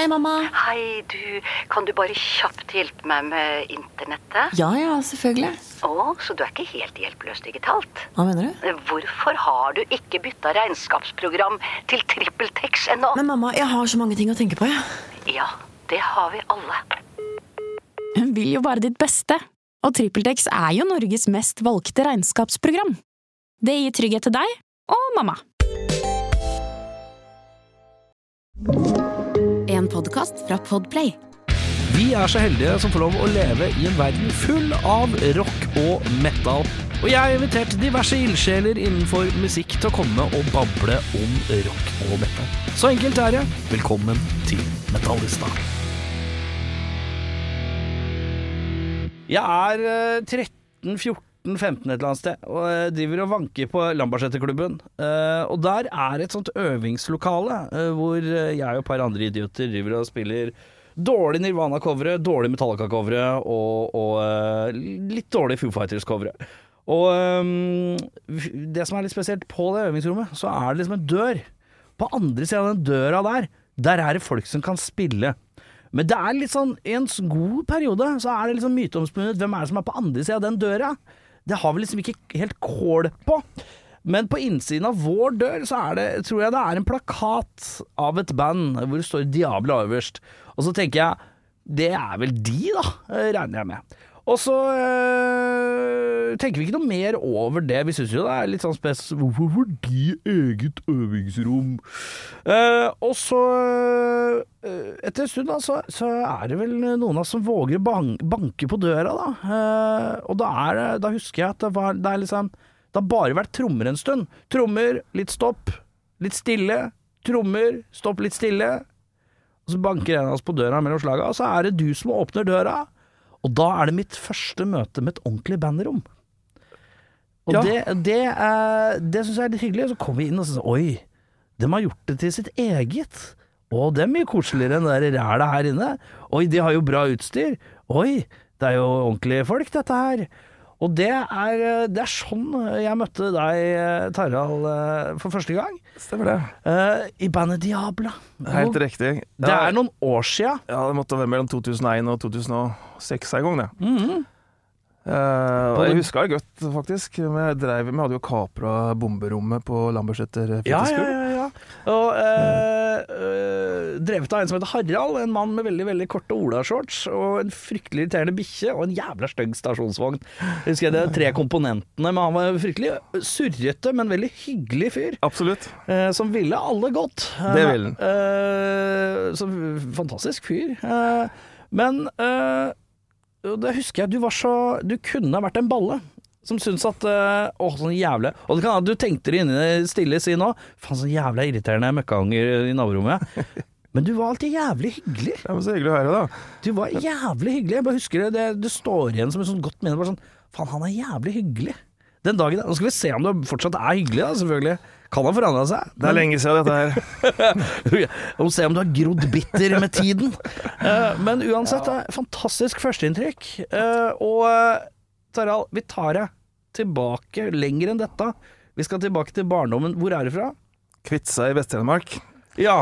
Hei, mamma. Hei, kan du bare kjapt hjelpe meg med internettet? Ja, selvfølgelig. Så du ikke helt hjelpeløs digitalt? Hva mener du? Hvorfor har du ikke byttet regnskapsprogram til TrippelTex ennå? Men mamma, jeg har så mange ting å tenke på, Ja, det har vi alle. Hun vil jo bare ditt beste, og TrippelTex jo Norges mest valgte regnskapsprogram. Det gir trygghet til deg og mamma. En podcast fra Podplay. Vi så heldige som får lov å leve i en verden full av rock og metal. Og jeg har invitert diverse ildsjeler innenfor musikk til å komme og bable om rock og metal. Så enkelt det. Velkommen til Metallista. Jeg 13-14 15 et eller annet sted, og jeg driver og vanker på Lambertseterklubben. Og der et sånt øvingslokale, hvor jeg og et par andre idioter driver og spiller dårlig Nirvana-covere, dårlig Metallica-covere og litt dårlig Foo Fighters-covere. Og det som litt spesielt på det øvingsrommet, så det liksom en dør. På andre siden av den døra der det folk som kan spille. Men det litt sånn, i en god periode, så det liksom myteomspunnet hvem det som på andre siden av den døra. Det har vi liksom ikke helt kål på. Men på innsiden av vår dør så tror jeg det en plakat av et band hvor det står Diablo øverst. Og så tenker jeg, det vel de da, regner jeg med. Og så tenker vi ikke noe mer over det. Vi synes jo det litt sånn spes. Hvorfor får de eget øvingsrom? Og så etter en stund da, så det vel noen av oss som våger banke på døra da. Og da husker jeg at det liksom, det har bare vært trommer en stund. Trommer, litt stopp, litt stille. Trommer, stopp, litt stille. Og så banker en av oss på døra mellom slaga, og så det du som åpner døra. Og da det mitt første møte med et ordentlig bandrom. Og ja. Det synes jeg litt hyggelig. Så kom vi inn og så oi, de har gjort det til sitt eget. Og det mye koseligere enn det rælet her inne. Oi, de har jo bra utstyr. Oi, det jo ordentlige folk dette her. Og det sånn jeg møtte deg, Tarald, for første gang. Stemmer det. I bandet Diablo. Helt riktig. Det noen år siden. Ja, det måtte være mellom 2001 og 2006 en gang, det. Og jeg husker det godt, faktisk. Vi hadde jo kapra bomberommet på Lambertseter fritidsklubb. Ja. Og drevet av en som heter Harald, en mann med veldig, veldig korte olashorts, og en fryktelig irriterende bikkje, og en jævla stygg stasjonsvogn. Jeg husker det 3 komponentene, men han var fryktelig surrete, men veldig hyggelig fyr. Absolutt. Som ville alle godt. Det ville han. Så fantastisk fyr. Men det husker jeg, du kunne ha vært en balle som syntes at sånn jævle, og det kan du tenkte det inne stille si nå, faen sånn jævla irriterende møkkanger i naborommet. Men du var alltid jævlig hyggelig. Det var så hyggelig å høre da. Du var jævlig hyggelig. Jeg bare husker det står igjen som et sånt godt minne. Bare sånn, faen han jævlig hyggelig. Den dagen, nå skal vi se om du fortsatt hyggelig da, selvfølgelig. Kan ha forandret seg. Det lenge siden dette her. Og se om du har grodd bitter med tiden. Men uansett, det fantastisk førsteinntrykk. Og Tarald, vi tar det tilbake lenger enn dette. Vi skal tilbake til barndommen. Hvor det fra? Kvitsøy i Vest-Telemark. Ja.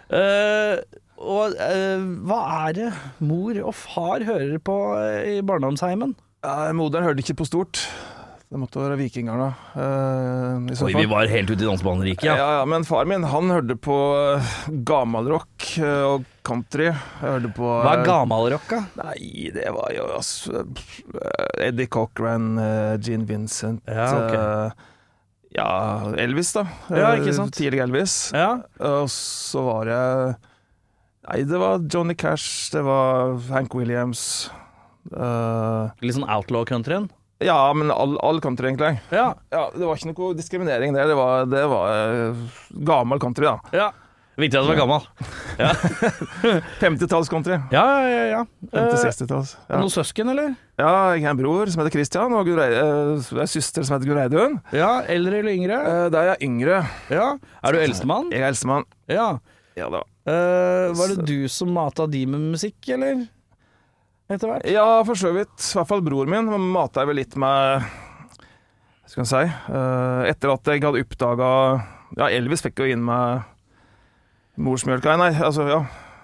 Og hva det mor og far hører på i barndomsheimen? Moderen hørte ikke på stort. Det måtte være vikinger da. Oi, vi var helt ute i dansbaneriket, ja. Ja, men far min, han hørte på gamalrock og country. Jeg hørte på... Hva gamalrock, da? Nei, det var jo Eddie Cochran, Gene Vincent. Ja, ok. Ja, Elvis da. Ja, ikke sant? Tidlig Elvis. Ja. Og så var det... Nei, det var Johnny Cash, det var Hank Williams. Litt sånn outlaw countryen? Ja, men all country egentlig. Ja. Ja, det var ikke noe diskriminering der. Det var gammel country da. Ja. Viktig at du var gammel. Ja. 50-talls country. Ja. 50-60-talls. Ja. Noen søsken, eller? Ja, jeg har en bror som heter Christian, og en søster som heter Gureidun. Ja, eldre eller yngre? Da jeg yngre. Ja. Du eldstemann? Jeg eldstemann. Ja. Ja da. Var det du som matet de med musikk, eller? Etter hvert? Ja, for så vidt. I hvert fall bror min. Man matet vel litt med... Hva skal jeg si? Etter at jeg hadde oppdaget... Ja, Elvis fikk jo inn med morsmjølka. Nei, altså, ja.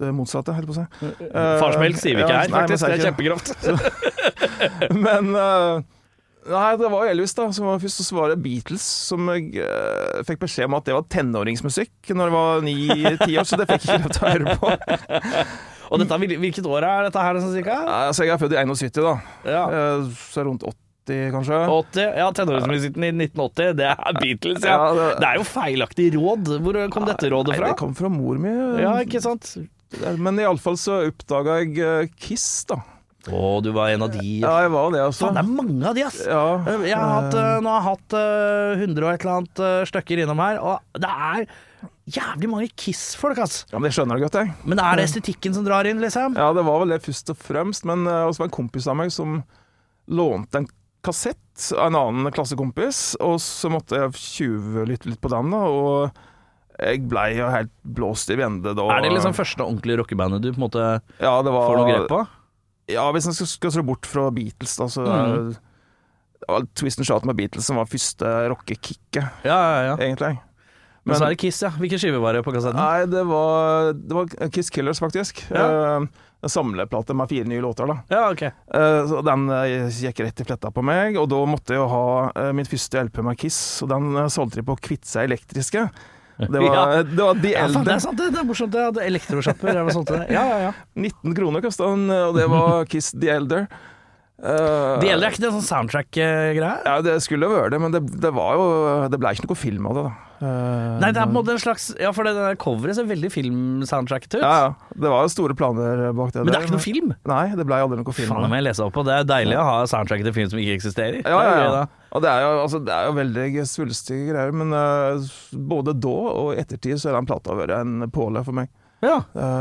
det motsatte, helt på å si. Farsmelk sier vi ikke her, nei, faktisk. Det er ikke. kjempegrovt. Men nei, det var Elvis da, som var først, og så var det Beatles, som jeg fikk beskjed om at det var tenåringsmusikk når jeg var 9-10 år, så det fikk jeg ikke lov til å høre på. Og dette, hvilket år er dette her, sånn cirka? Altså, jeg er født i 71 da, Ja. Så rundt 80 kanskje. 80, ja, tenåringsmusikken i 1980, det er Beatles, ja. Det er jo feilaktig råd. Hvor kom dette rådet fra? Nei, det kom fra mor mi. Ja, ikke sant? Men i alle fall så oppdaget jeg Kiss da. Du var en av de. Ja, jeg var det altså. Faen, det er mange av de, ass. Ja. Jeg har hatt 100 og et eller annet stykker innom her, og det er jævlig mange Kiss-folk, ass. Ja, men det skjønner jeg godt, jeg. Men er det estetikken som drar inn, liksom? Ja, det var vel det først og fremst, men også var en kompis av meg som lånte en kassett av en annen klassekompis, og så måtte jeg tjuvlytte litt på den da, og jeg ble jo helt blåst i vende da. Er det liksom første ordentlige rockebandet du på en måte ja, det var, får noe grep på? Ja, hvis man skal se bort fra Beatles da, så det var Twist and Shout med Beatles som var første rockekicket, Ja. egentlig. Men så er det Kiss, ja. Hvilken skive var det på kassetten? Nei, det var Kiss Killers, faktisk. Ja. En samleplate med 4 nye låter, da. Ja, ok. Så den gikk rett i fletta på meg, og da måtte jeg jo ha min første LP med Kiss, og den solgte de på Kvitse Elektriske. Det var de Ja, faen, eldre. det er sant, det er morsomt. Jeg hadde elektroshopper. Jeg var sånn til det. Ja. 19 kroner kostet den, og det var Kiss The Elder. De eldre er ikke det sånn soundtrack-greie? Ja, det skulle jo være det, men det var jo det ble ikke noe film av det, da. Nei, det er på en måte en slags Ja, for det der coveret ser veldig film-soundtracket ut. Ja. Det var jo store planer bak det. Men det er ikke noe film? Nei, det ble aldri noe film. Faen, det må jeg lese opp på. Det er deilig å ha soundtracket til film som ikke eksisterer. Ja. Det er gøy, da. Og det er jo veldig svulstige greier, men både da og i ettertid så er den plata vært en påle for meg. Ja.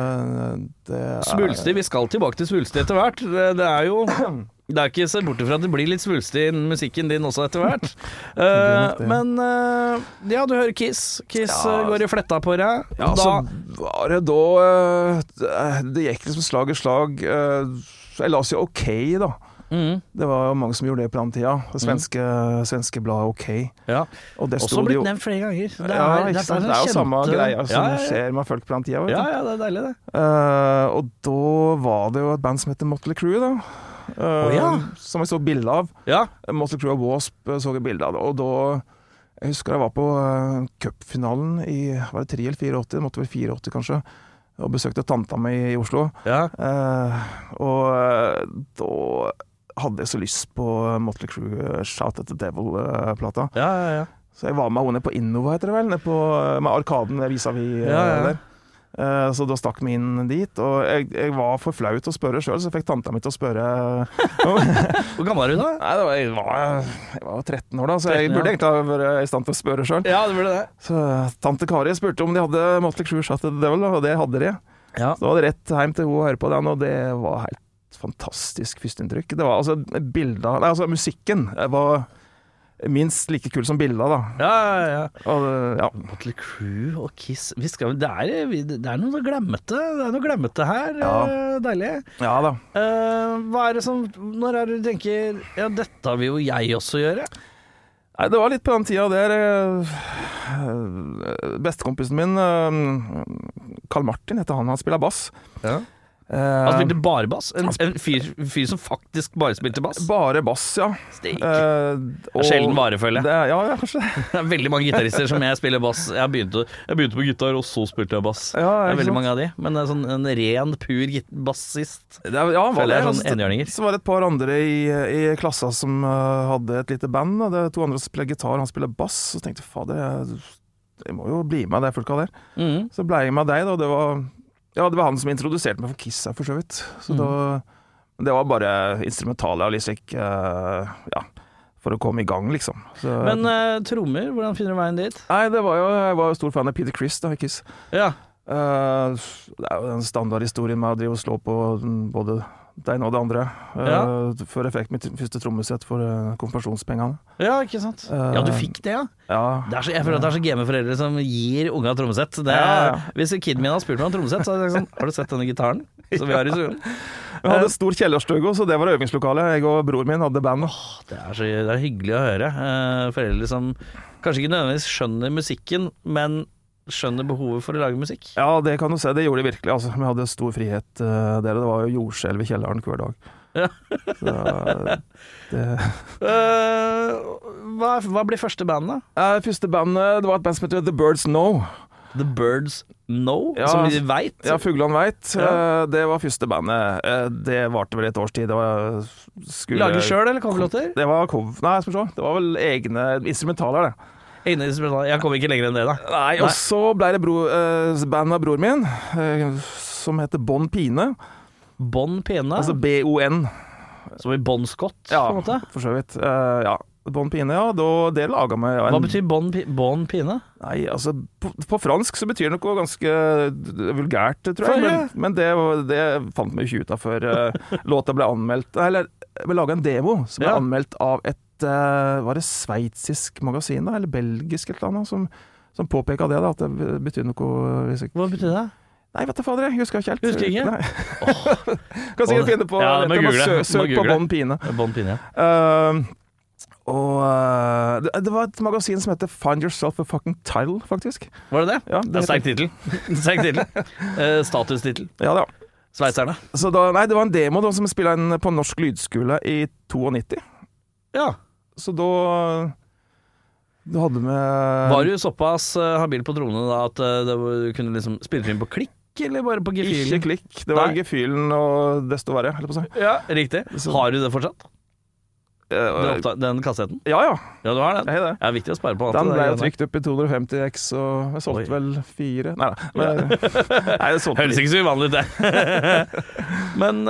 Svulstig. Vi skal tilbake til svulstig etter hvert. Det er jo Det er ikke så bort ifra at det blir litt svulstig i musikken din også etter hvert. Men ja, du hører Kiss. Kiss går i fletta på deg. Ja, så var det da det gikk liksom slag i slag. Jeg la oss jo OK, da. Det var jo mange som gjorde det på den tida. Det svenske bladet OK. Ja. Og det også blitt nevnt flere ganger. Det er jo samme greia som skjer med folk på den tida. Ja, det er deilig, det. Og da var det jo et band som heter Motley Crue, da. Som jeg så bilde av. Ja. Motley Crue og Wasp så jeg bilde av det. Og da jeg husker jeg var på cupfinalen i var det 3 eller 84, det måtte være 84 kanskje, og besøkte tanta mi i Oslo. Ja. Og da hadde jeg så lyst på Motley Crue Shout at the Devil-plata. Ja. Så jeg var med henne på Innova, heter det vel, med Arkaden vis-à-vis der. Så da stakk vi inn dit, og jeg var for flau til å spørre selv, så jeg fikk tanta mi til å spørre. Hvor gammel er du da? Nei, jeg var 13 år da, så jeg burde egentlig ha vært i stand til å spørre selv. Ja, det burde det. Så tante Kari spurte om de hadde Motley Crue Shot at the Devil, og det hadde de. Ja. Så da var det rett hjem til henne og høre på den, og det var helt fantastisk førsteinntrykk. Det var altså musikken var minst like kul som bildet da. Ja. Og, Motley Crue og Kiss det er noe glemmete her. Deilig. Ja da. Hva er det som når er det du tenker ja, dette vil jo jeg også gjøre? Nei, det var litt på den tida der bestekompisen min Karl Martin heter han spiller bass. Ja. Han spilte bare bass? En fyr som faktisk bare spilte bass? Bare bass, ja. Steik. Sjelden vare, føler jeg. Ja, kanskje. Det er veldig mange gitarister som jeg spiller bass. Jeg begynte på gitar, og så spilte jeg bass. Ja, det er veldig mange av de. Men det er sånn en ren, pur bassist. Føler jeg sånn enhjørninger. Så var det et par andre i klassa som hadde et lite band. Det er 2 andre som spiller gitar, han spiller bass. Så tenkte jeg, fader, jeg må jo bli med de folka der. Så ble jeg med deg da, og det var han som introduserte meg for Kiss her, for så vidt. Så det var bare instrumentale og litt slik, for å komme i gang, liksom. Så, men trommer, hvordan finner du veien dit? Nei, jeg var jo stor fan av Peter Criss da, i Kiss. Ja. Det er jo den standardhistorien med å drive og slå på både det ene og det andre. Før jeg fikk mitt første trommesett for konfirmasjonspengene. Ja, ikke sant? Ja, du fikk det, ja? Ja. Jeg føler at det er så game foreldre som gir unga trommesett. Hvis kiden min hadde spurt meg om trommesett, så hadde jeg sagt sånn, har du sett denne gitaren? Så vi har i stuen. Vi hadde stor kjellerstøgo, så det var øvingslokalet. Jeg og bror min hadde band. Det er hyggelig å høre. Foreldre som kanskje ikke nødvendigvis skjønner musikken, men skjønner behovet for å lage musikk. Ja, det kan du se. Det gjorde de virkelig. Altså. Vi hadde stor frihet der. Det var jo jordskjelv i kjelleren hver dag. Ja. Så, det... Hva blir første bandet? Første bandet, det var et band som heter The Birds Know. The Birds Know? Ja, som de vet? Ja, Fuglene vet. Ja. Det var første bandet. Det varte vel et års tid. Det var Lage selv, eller coverlåter? Det var Nei, skal vi se. Det var vel egne instrumentaler, det. Jeg kom ikke lenger enn det, da. Nei, og så ble det band av broren min, som heter Bon Pine. Bon Pine? Altså B-O-N. Som i Bon Scott, ja, på en måte? For så vidt. Ja. Bon Pine, ja. Det laget meg... Hva betyr bon Pine? Nei, altså, på fransk så betyr det noe ganske vulgært, tror jeg. Men det fant vi ikke ut av før låta ble anmeldt. Eller, vi laget en demo som ble anmeldt av et var det sveitsisk magasin da, eller belgisk eller annet, som påpeket det da, at det betyr noe... Hva betyr det? Nei, vet du fader, jeg husker ikke helt. Husker ikke? Kan sikkert finne på søk på Bon Pine. Bon Pine, ja. Og det var et magasin som heter Find Yourself a Fucking Title, faktisk. Var det det? Ja, det sterk titel. Statustitel. Ja, da. Sveitserne. Så det var en demo da, som spillet inn på Norsk Lydskole i 92. Ja. Så da hadde vi... Var du såpass habil på dronene da at du kunne liksom spille inn på klikk, eller bare på gefühlen? Ikke klikk, det var gefühlen og desto verre, eller på å si. Ja, riktig. Har du det fortsatt? Den kassetten? Ja. Ja, du har den? Det er viktig å spare på. Den ble jo trykt opp i 250X, og jeg solgte vel 4. Nei, det solgte høres ikke så uvanlig ut, det. Men,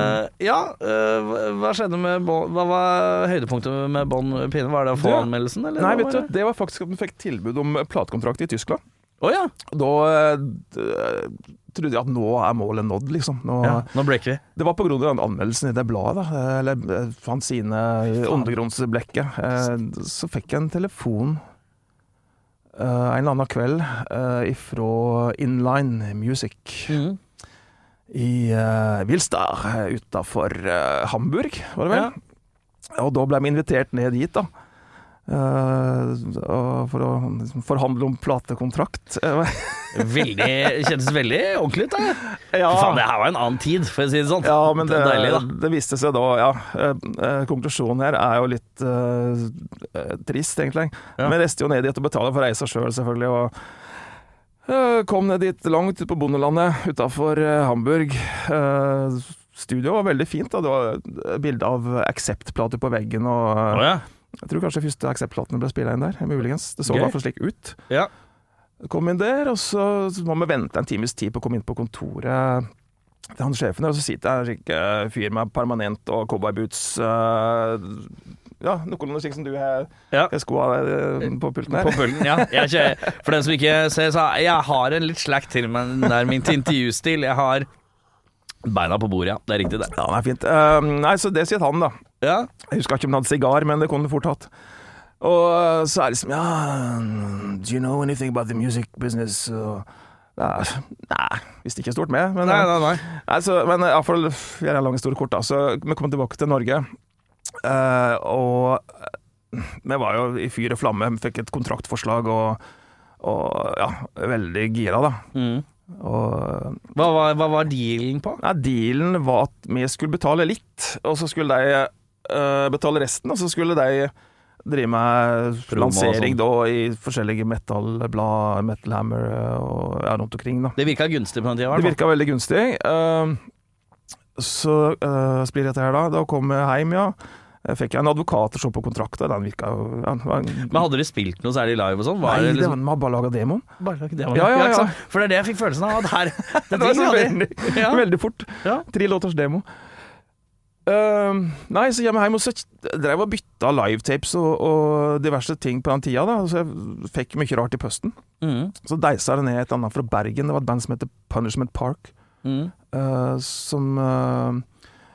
hva skjedde med hva var høydepunktet med Bon Pine? Var det å få anmeldelsen? Eller? Nei, vet du, det var faktisk at vi fikk tilbud om platekontrakt i Tyskland. Ja. Da trodde jeg at nå er målet nådd, liksom. Nå breaker vi. Det var på grunn av anmeldelsen i det bladet, eller fanzine undergrunnsblekket. Så fikk jeg en telefon en eller annen kveld ifra Inline Music i Wilstar, utenfor Hamburg, var det vel? Ja. Og da ble vi invitert ned dit, da. For å forhandle om platekontrakt. Kjennes veldig ordentlig ut, da. Ja. Faen, det her var en annen tid, for å si det sånn. Ja, men det er deilig, da. Det viste seg da, konklusjonen her er jo litt trist, egentlig. Ja. Men jeg reiste jo ned dit og betalte for reisa selv, selvfølgelig, og kom ned dit langt ut på bondelandet, utenfor Hamburg. Studio var veldig fint, da. Det var bilde av Accept-plater på veggen, og jeg tror kanskje første Accept-platene ble spillet inn der, muligens. Det så i hvert fall slik ut. Ja. Kom inn der, og så må vi vente en times tid på å komme inn på kontoret til han sjefen der, og så sitter jeg en fyr med permanent og cowboyboots, noe slik som du har skoa på pulten her. På pulten, ja. For den som ikke ser, så jeg har en litt slakt til meg der min intervjustil. Jeg har beina på bordet, ja. Det er riktig det. Ja, det er fint. Nei, så det sier han da. Ja. Jeg husker ikke om han hadde sigar, men det kunne det fort hatt. Og så er det liksom, do you know anything about the music business? Nei, visste ikke stort med. Men, nei. Men i hvert fall, vi er en lang historie kort da, så vi kom tilbake til Norge, og vi var jo i fyr og flamme, vi fikk et kontraktforslag, og veldig gira da. Og hva var dealen på? Ja, dealen var at vi skulle betale litt, og så skulle de betale resten, og så skulle de drive med lansering da i forskjellige metalblad, Metal Hammer og rundt omkring da. Det virket gunstig på den tiden, Det virket veldig gunstig. Så blir dette her da kom jeg hjem, Jeg fikk en advokat til å se på kontrakter, den virket jo... Men hadde dere spilt noe særlig live og sånn? Nei, vi har bare laget demoen. Ja. For det er det jeg fikk følelsen av, at her... Det var så veldig fort. 3 låters demo. Nei, så jeg hjem og så drev og bytta live-tapes og diverse ting på den tida da, så jeg fikk mye rart i pøsten. Så deisa det ned et annet fra Bergen, det var et band som heter Punishment Park, som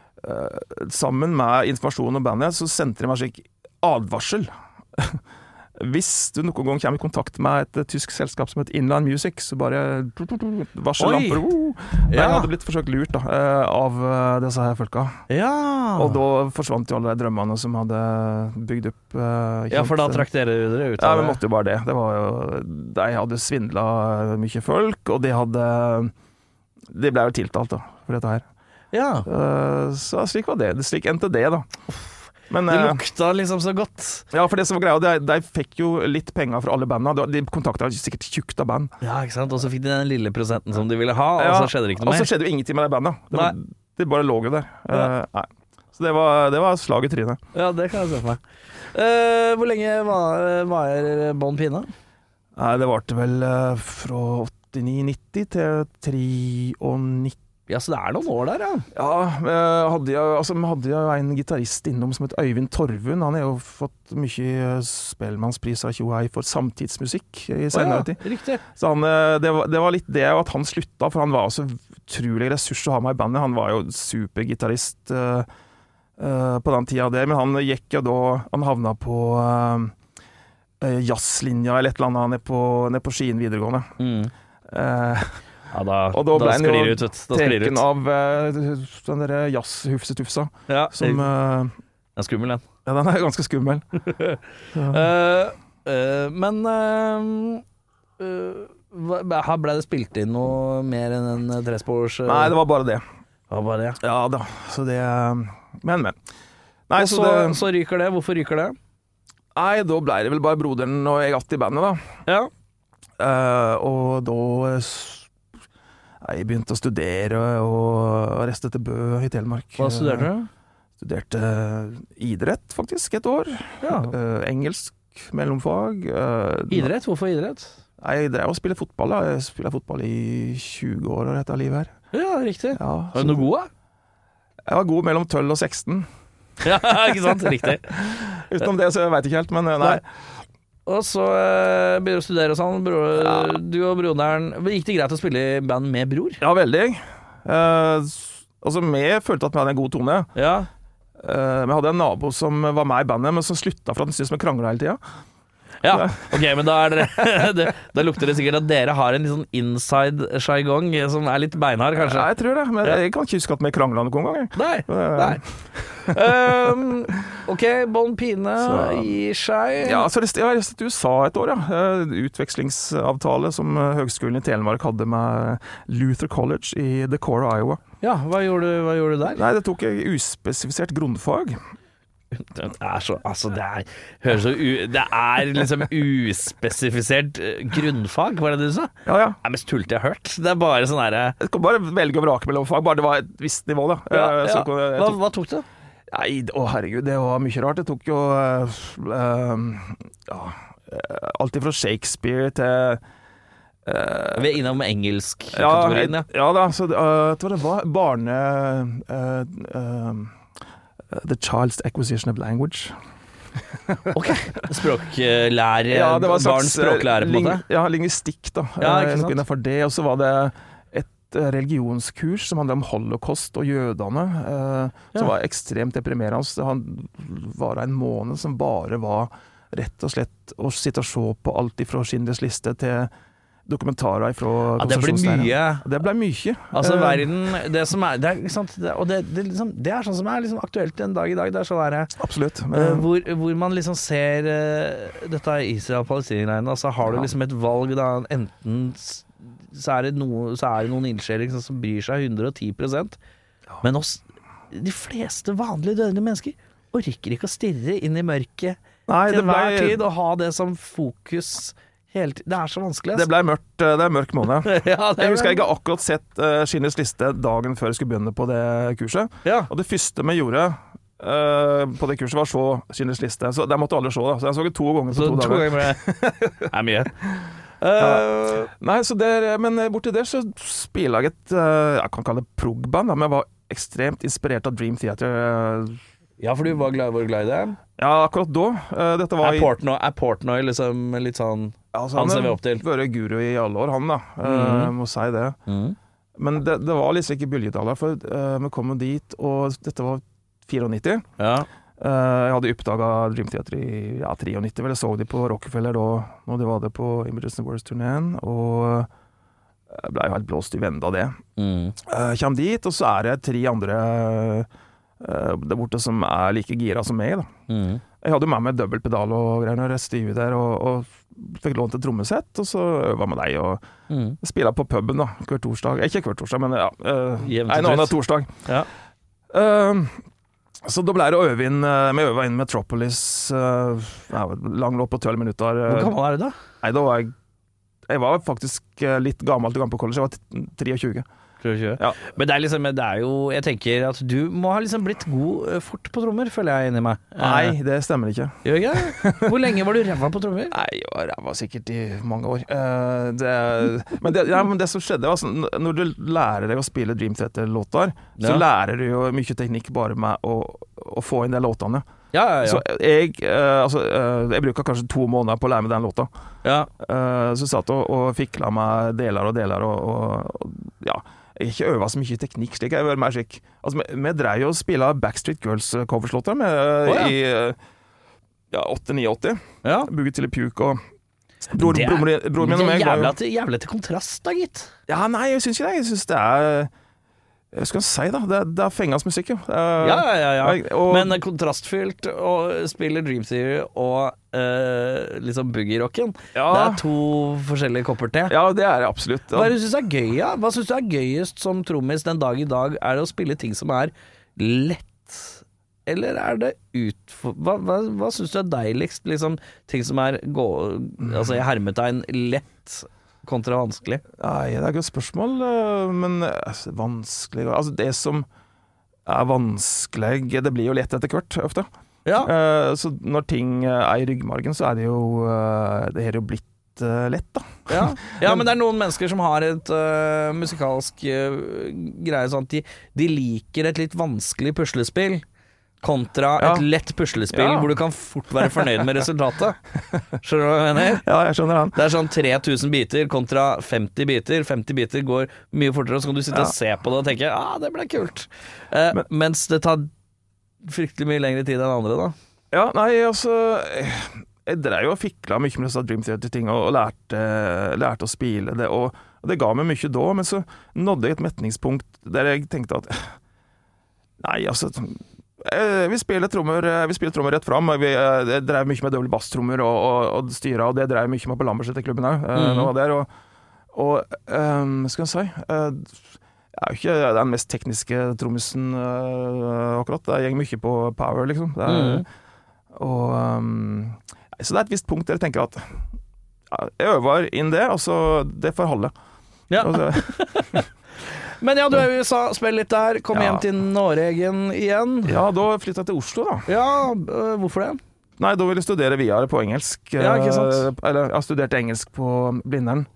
sammen med informasjon om bandet så sendte de meg slik advarsel hvis du noen gang kommer i kontakt med et tysk selskap som heter Inland Music, så bare varsellamper. Jeg hadde blitt forsøkt lurt da, av disse her folka. Ja. Og da forsvant jo alle de drømmene som hadde bygd opp. Ja, for da trakk dere ut av det? Ja, vi måtte jo bare det. Det var jo, de hadde svindlet mye folk, og de ble jo tiltalt da, for dette her. Ja. Så slik var det. Slik endte det da. Men, det lukta liksom så godt. Ja, for det som var greia, de fikk jo litt penger fra alle bandene. De kontaktet sikkert tjukt av band. Ja, ikke sant? Og så fikk de den lille prosenten som de ville ha, og så skjedde det ikke noe mer. Og så skjedde jo ingenting med de bandene. Det bare lå jo der. Nei. Så det var slag i trynet. Ja, det kan jeg se for meg. Hvor lenge var Bon Pine? Nei, det varte vel fra 89-90 til 93. Ja, så det er noen år der, ja. Ja, vi hadde jo en gitarist innom som het Øyvind Torvund. Han har jo fått mye spellemannspriser av Tjohei for samtidsmusikk i senere tid. Riktig. Så det var litt det at han slutta, for han var så utrolig ressurs å ha med i bandet. Han var jo supergitarist på den tida der, men han gikk jo da, han havna på jazzlinja eller et eller annet nede på Skien videregående. Ja, og da ble han jo teken ut. av den der jazz-hufsetufsa. Ja, som, den er skummel, den. Ja, den er ganske skummel. Men ble det spilt inn noe mer enn en trespors? Nei, det var bare det. Det var bare det? Ja da, så det Men. Nei, og så ryker det. Hvorfor ryker det? Nei, da ble det vel bare broderen og jeg att i bandet, da. Ja. Og da jeg begynte å studere og reiste til Bø i Telemark. Hva studerte du? Studerte idrett, faktisk, et år. Ja. Engelsk mellomfag. Idrett? Hvorfor idrett? Jeg drev og spille fotball. Da. Jeg spiller fotball i 20 år av dette livet her. Ja, riktig. Ja, var du noe god, da? Jeg var god mellom 12 og 16. Ja, ikke sant? Riktig. Utenom det, så jeg vet ikke helt, men nei. Og så begynner du å studere og sånn. Du og broderen. Gikk det greit å spille i band med bror? Ja, veldig. Vi følte at vi hadde en god tone. Ja. Vi hadde en nabo som var med i bandet, men som slutta for at han syntes vi krangla hele tida. Ja, ok, men da da lukter det sikkert at dere har en litt sånn inside sjargong som er litt beinhard, kanskje? Ja, jeg tror det, men jeg kan ikke huske at vi krangla noen gang. Nei. Ok, Bon Pine gir seg. Ja, så jeg har reist til USA et år, ja. Utvekslingsavtale som Høgskolen i Telemark hadde med Luther College i Decorah, Iowa. Ja, hva gjorde du der? Nei, det tok jeg uspesifisert grunnfag. Det er så, altså det er liksom uspesifisert grunnfag, var det du sa? Ja. Det er mest tullete jeg har hørt. Det er bare sånn her. Jeg kan bare velge å vrake mellom fag, bare det var et visst nivå da. Hva tok du? Nei, herregud, det var mye rart. Det tok jo alt fra Shakespeare til vi er innom engelsk-kategorien, ja. Ja da, så det var The Child's Acquisition of Language. Ok, språklære, barns språklære på en måte? Ja, lingvistikk da. Noe innenfor det, og så var det et religionskurs som handlet om holocaust og jødene, som var ekstremt deprimerende. Han var en måned som bare var rett og slett å sitte og se på alt ifra Schindlers liste til dokumentarer fra konsentrasjonsleiren. Det ble mye. Altså verden, det som er, det er, ikke sant, det er sånn som er liksom aktuelt den dag i dag. Det er sånn der, absolutt. Hvor man liksom ser dette Israel-Palestina-greiene, så har du liksom et valg da, enten så er det noen ildsjeler liksom, som bryr seg 110%, men de fleste vanlige dødelige mennesker orker ikke å stirre inn i mørket til hver tid og ha det som fokus. Det er så vanskelig. Det ble mørkt, det er mørk måned. Jeg husker jeg har akkurat sett Schindlers liste dagen før jeg skulle begynne på det kurset. Ja. Og det første vi gjorde på det kurset var å se Schindlers liste. Så der måtte alle se da. Så jeg så det 2 ganger på 2 dager. 2 ganger det er mye. Nei, men borti der så spiller jeg jeg kan kalle det prog-band, men jeg var ekstremt inspirert av Dream Theater. Ja, for du var glad i det? Ja, akkurat da. Dette var Portnoy liksom litt sånn han ser vi opp til. Han har vært guru i alle år, han da. Må si det. Men det var liksom ikke bølgedaler, for vi kom dit, og dette var 94. Ja. Jeg hadde oppdaget Dream Theater i 93, vel. Jeg så de på Rockefeller da, når de var det på Images and Words-turneen, og jeg ble jo helt blåst i vende av det. Kjem dit, og så er det 3 andre der borte som er like gira som meg, da. Jeg hadde jo med meg dobbeltpedal og greier når jeg styrer der, og fikk lånt et trommesett, og så øva med deg og spilla på puben da, hver torsdag. Ikke hver torsdag, men ja, en annen torsdag. Ja. Så da ble det å øve inn, vi øva inn Metropolis, lang låt på 12 minutter. Hvor gammel er du da? Nei, da var jeg var faktisk litt gammel til å gå på college, jeg var 23. Ja. Men det er liksom, det er jo, jeg tenker at du må ha liksom blitt god fort på trommer, føler jeg inni meg. Nei, det stemmer ikke. Gjør ikke det? Hvor lenge var du ræva på trommer? Nei, jeg var sikkert i mange år. Men det som skjedde var sånn, når du lærer deg å spille Dream Theater-låter, så lærer du jo mye teknikk bare med å få inn de låtene. Ja. Så jeg bruker kanskje 2 måneder på å lære meg den låta. Så satt og fikla med deler og ja. Jeg ikke øvet så mye teknikk, slik jeg var mer slik. Altså, vi drev jo og spille Backstreet Girls coverslåter i 8-9-80. Boogie til a Puke og broren min og meg. Det er jævlig til kontrast da, gitt. Ja, nei, jeg synes ikke det. Jeg synes det er... Jeg skal si da, det er fengens musikk jo. Men kontrastfylt å spille Dream Theater og liksom boogie-rocken, det er 2 forskjellige kopper til. Ja, det er det absolutt. Hva synes du er gøy, ja? Hva synes du er gøyest som trommis den dag i dag? Er det å spille ting som er lett, eller er det hva synes du er deiligst? Liksom, ting som er altså i hermetegn lett kontra vanskelig? Nei, det er et godt spørsmål, men vanskelig... Altså det som er vanskelig, det blir jo lett etter hvert, ofte. Så når ting er i ryggmargen, så er det jo det er jo blitt lett, da. Men det er noen mennesker som har et musikalsk greie sånn at de liker et litt vanskelig puslespill kontra et lett puslespill hvor du kan fort være fornøyd med resultatet. Skjønner du hva jeg mener? Ja, jeg skjønner den. Det er sånn 3000 biter kontra 50 biter. 50 biter går mye fortere, så kan du sitte og se på det og tenke det ble kult. Mens det tar fryktelig mye lengre tid enn andre, da. Ja, nei, altså... Jeg drev jo og fikla mye med disse Dream Theater-ting og lærte å spille det, og det ga meg mye da, men så nådde jeg et metningspunkt der jeg tenkte at nei, altså... Vi spiller trommer rett fram. Jeg drev mye med dobbelt basstrommer og styra, og det drev mye med på Lambertseter-klubben òg. Skal jeg si jeg er jo ikke den mest tekniske trommisen akkurat. Jeg går mye på power, liksom. Så det er et visst punkt der jeg tenker at jeg øver inn det, og så det får holde. Men ja, du er i USA, spill litt der, kom hjem til Noregen igjen. Ja, da flyttet jeg til Oslo, da. Ja, hvorfor det? Nei, da ville jeg studere videre på engelsk. Ja, ikke sant? Eller, jeg studerte engelsk på Blindern.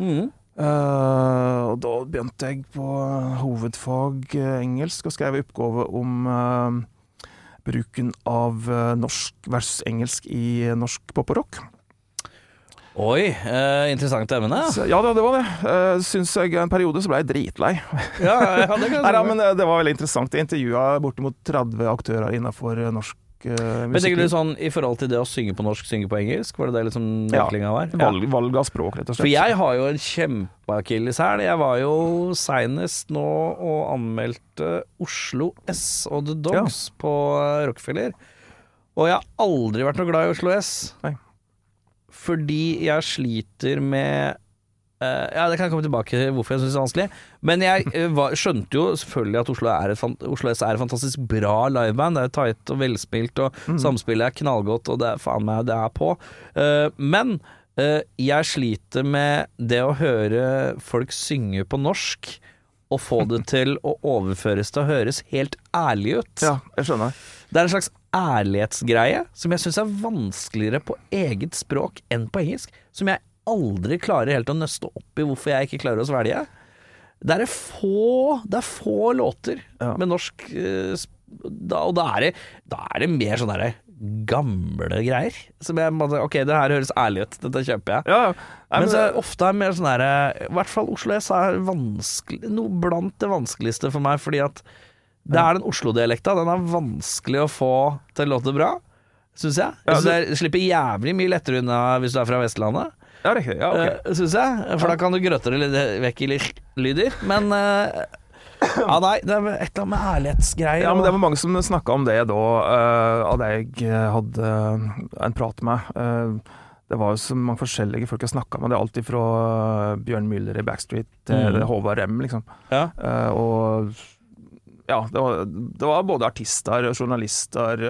Og da begynte jeg på hovedfag engelsk, og skrev oppgave om bruken av norsk versus engelsk i norsk pop og rock. Oi, interessant emne. Ja, det var det. Synes jeg en periode så ble jeg dritlei. Det kan jeg si. Men det var veldig interessant. Jeg intervjuet bortimot 30 aktører innenfor norsk musikk. Men tenker du sånn, i forhold til det å synge på norsk, synge på engelsk, var det liksom nøklinga var? Valg av språk, rett og slett. For jeg har jo en kjempeakilles her. Jeg var jo senest nå og anmeldte Oslo S og The Dogs på Rockefeller. Og jeg har aldri vært noe glad i Oslo S. Nei. Fordi jeg sliter med det kan jeg komme tilbake til hvorfor jeg synes det er vanskelig. Men jeg skjønte jo selvfølgelig at Oslo S er et fantastisk bra liveband. Det er tight og velspilt, og samspillet er knallgodt, og det er faen meg det er på. Men jeg sliter med det å høre folk synge på norsk og få det til å overføres til å høres helt ærlig ut. Ja, jeg skjønner. Det er en slags ærlighetsgreie som jeg synes er vanskeligere på eget språk enn på engelsk, som jeg aldri klarer helt å nøste opp i hvorfor jeg ikke klarer å svelge. Det er få låter med norsk, og da er det mer sånn der gamle greier som jeg måtte, ok, det her høres ærlig ut, dette kjøper jeg. Men så ofte er det mer sånn der, i hvert fall Oslo S er vanskelig, noe blant det vanskeligste for meg, fordi at Det er den Oslo-dialekta. Den er vanskelig å få til å låte bra, synes jeg. Jeg synes det slipper jævlig mye lettere unna hvis du er fra Vestlandet. Ja, riktig. Ja, ok. Synes jeg. For da kan du grøtte det litt vekk i lyder. Men ja, nei, det er et eller annet med ærlighetsgreier. Ja, men det var mange som snakket om det da, av det jeg hadde en prat med. Det var jo så mange forskjellige folk jeg snakket med. Det er alltid fra Bjørn Müller i Backstreet til Håvard Rem, liksom. Ja. Og ja, det var både artister, journalister,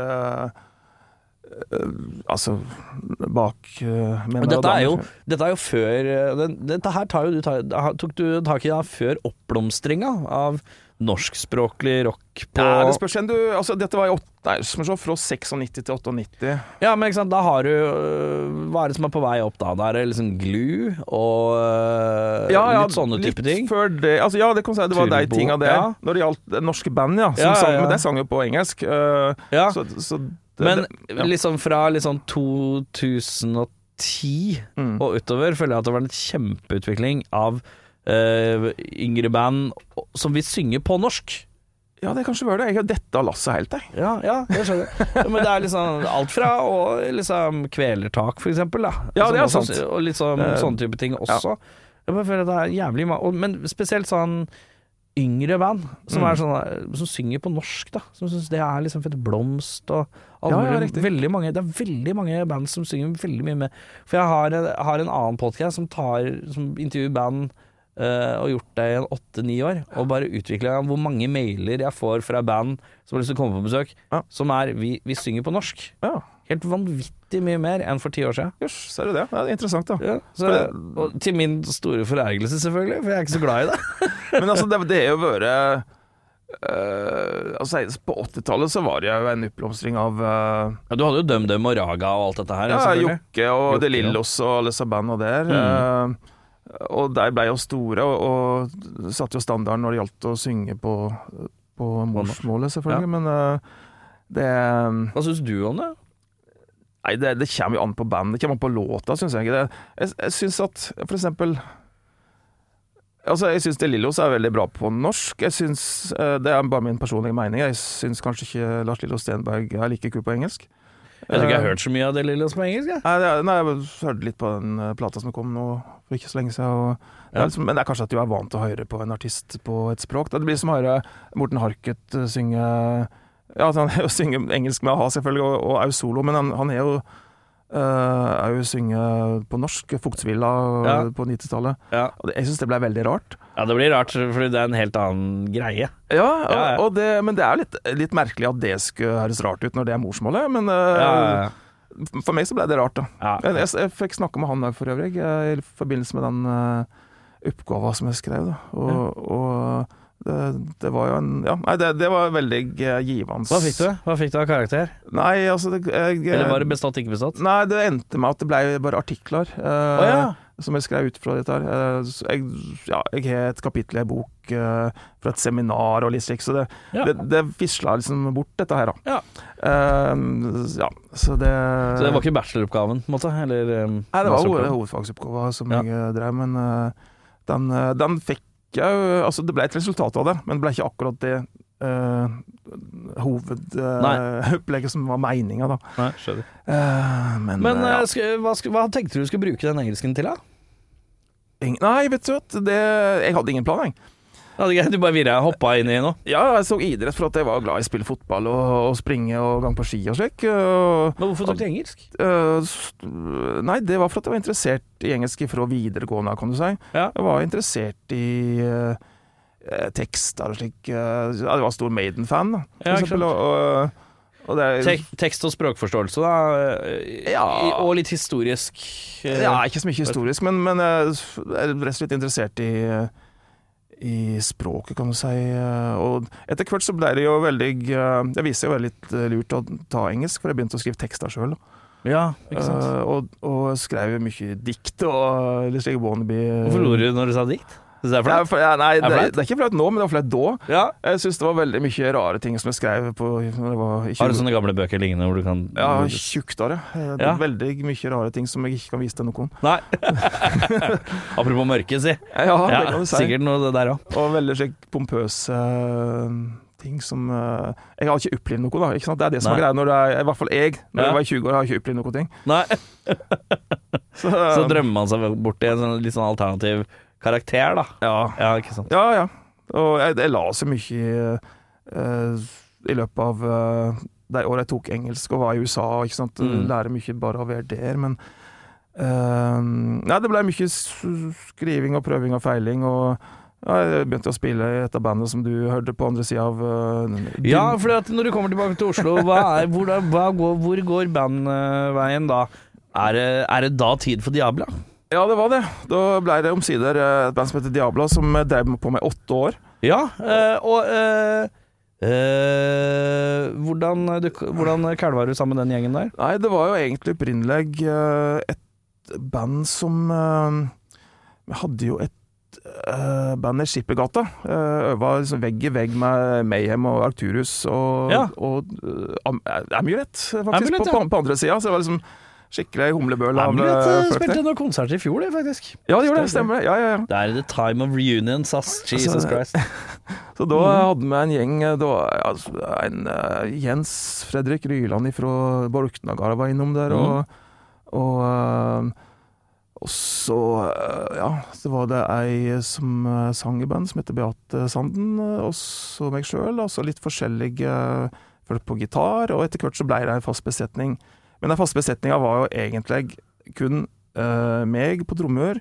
altså bak men dette er jo før dette her tok du tak i da før oppblomstringa av norskspråklig rock på... Ja, det spørs igjen altså dette var fra 96 til 98. Ja, men ikke sant, da har du hva er det som er på vei opp da? Da er det liksom Glue og litt sånne type ting. Før det, altså ja, det kan si det var de tingene der. Når det gjaldt norske band, men det sang jo på engelsk. Men liksom fra liksom 2010 og utover føler jeg at det var en kjempeutvikling av yngre band som vil synge på norsk. Ja, det kanskje var det. Jeg har dette lasset helt, jeg. Ja, det skjønner jeg. Men det er liksom alt fra og liksom kvelertak, for eksempel, da. Ja, det er sant. Og liksom sånne type ting også. Jeg bare føler at det er jævlig men spesielt sånn yngre band som er sånn, som synger på norsk, da. Som synes det er liksom fett blomst og veldig mange, det er veldig mange band som synger veldig mye med. For jeg har en annen podcast som intervjuer band og gjort det i 8-9 år, og bare utviklet hvor mange mailer jeg får fra band som har lyst til å komme på besøk, som er vi synger på norsk. Helt vanvittig mye mer enn for 10 år siden. Jøss, ser du det? Det er interessant, da. Ja, og til min store forergelse, selvfølgelig, for jeg er ikke så glad i det. Men altså, det er jo vært altså, på 80-tallet så var det jo en oppblomstring av ja, du hadde jo DumDum og Raga og alt dette her. Ja, Jokke og De Lillos og alle disse bandene der. Og der ble jo store og satt jo standarden når det gjaldt å synge på morsmålet, selvfølgelig. Men det Hva synes du om det? Nei, det kommer jo an på band. Det kommer an på låta, synes jeg. Jeg synes at, for eksempel altså, jeg synes De Lillos er veldig bra på norsk. Jeg synes, det er bare min personlige mening. Jeg synes kanskje ikke Lars Lillo Stenberg er like kul på engelsk. Jeg tror ikke jeg har hørt så mye av De Lillos på engelsk, jeg. Nei, jeg hørte litt på den plata som kom nå for ikke så lenge siden. Men det er kanskje at du er vant til å høre på en artist på et språk. Det blir som å høre Morten Harket synge ja, han synger engelsk med a-ha selvfølgelig, og er jo solo, men han er jo synge på norsk, Fuktsvilla på 90-tallet. Og jeg synes det ble veldig rart. Ja, det blir rart, fordi det er en helt annen greie. Men det er litt merkelig at det skulle høres rart ut når det er morsmålet, men for meg så ble det rart, da. Jeg fikk snakke med han for øvrig i forbindelse med den oppgaven som jeg skrev, da. Og det var jo det var veldig givende. Hva fikk du av karakter? Nei, altså eller var det bestått, ikke bestått? Nei, det endte med at det ble bare artikler som jeg skrev ut fra dette her. Jeg har et kapittel i en bok fra et seminar og litt slik, så det fisla liksom bort dette her, da. Så det var ikke bacheloroppgaven, på en måte? Eller, nei, det var hovedfagsoppgaven som jeg drev, men den fikk altså det ble et resultat av det, men det ble ikke akkurat det hovedopplegget som var meningen, da. Nei, skjønner. Men hva tenkte du skulle bruke den engelsken til, da? Nei, vet du hva, jeg hadde ingen plan, jeg. Du bare hoppa inn i noe? Ja, jeg så idrett for at jeg var glad i å spille fotball og springe og gang på ski og slik. Men hvorfor tok du engelsk? Nei, det var for at jeg var interessert i engelsk fra videregående, kan du si. Jeg var interessert i tekster og slik. Jeg var stor Maiden-fan, da, for eksempel. Tekst og språkforståelse, da? Og litt historisk? Ikke så mye historisk, men jeg er rett og slett interessert i språket, kan du si. Og etter hvert så ble det jo veldig det viser jo veldig litt lurt å ta engelsk, for jeg begynte å skrive tekster selv. Ja, ikke sant. Og skrev mye dikt og litt slik wannabe. Hvorfor lo du når du sa dikt? Det er flaut? Nei, det er ikke flaut nå, men det var flaut da. Ja. Jeg synes det var veldig mye rare ting som jeg skrev på når det var Har du sånne gamle bøker lignende hvor du kan... Ja, tjuktare. Det er veldig mye rare ting som jeg ikke kan vise til noen. Nei. Apropos mørke, si. Ja, det kan du si. Sikkert noe det der også. Og veldig slik pompøse ting som jeg har ikke opplevd noe, da. Ikke sant? Det er det som er greia. I hvert fall jeg, når jeg var 20 år, har jeg ikke opplevd noe ting. Nei. Så drømmer man seg bort i en litt sånn alternativ karakter, da. Ja, ikke sant? Ja. Og jeg la så mye i løpet av de årene jeg tok engelsk og var i USA, ikke sant? Lære mye bare av å være der, men det ble mye skriving og prøving og feiling, og jeg begynte å spille i et av bandene som du hørte på andre siden av Ja, for når du kommer tilbake til Oslo, hvor går bandveien da? Er det da tid for Diabla? Ja, det var det. Da ble det omsider et band som heter Diabla, som drev på med 8 år. Ja, hvordan kalva du sammen den gjengen der? Nei, det var jo egentlig opprinnelig et band som vi hadde jo et band i Skippergata. Øva liksom vegg i vegg med Mayhem og Arcturus og Amulet, faktisk, på andre siden. Så det var liksom skikkelig humlebøl av Amulet spilte noen konserter i fjor, det, faktisk. Ja, det gjorde det, stemmer det. Ja. Det er the time of reunion, sass. Jesus Christ. Så da hadde vi en gjeng, Jens Fredrik Ryland fra Borknagara var innom der, og så så var det ei som sang i band som heter Beate Sanden, og så meg selv, og så litt forskjellige folk på gitar, og etter hvert så ble det en fast besetning. Men den faste besetningen var jo egentlig kun meg på trommer,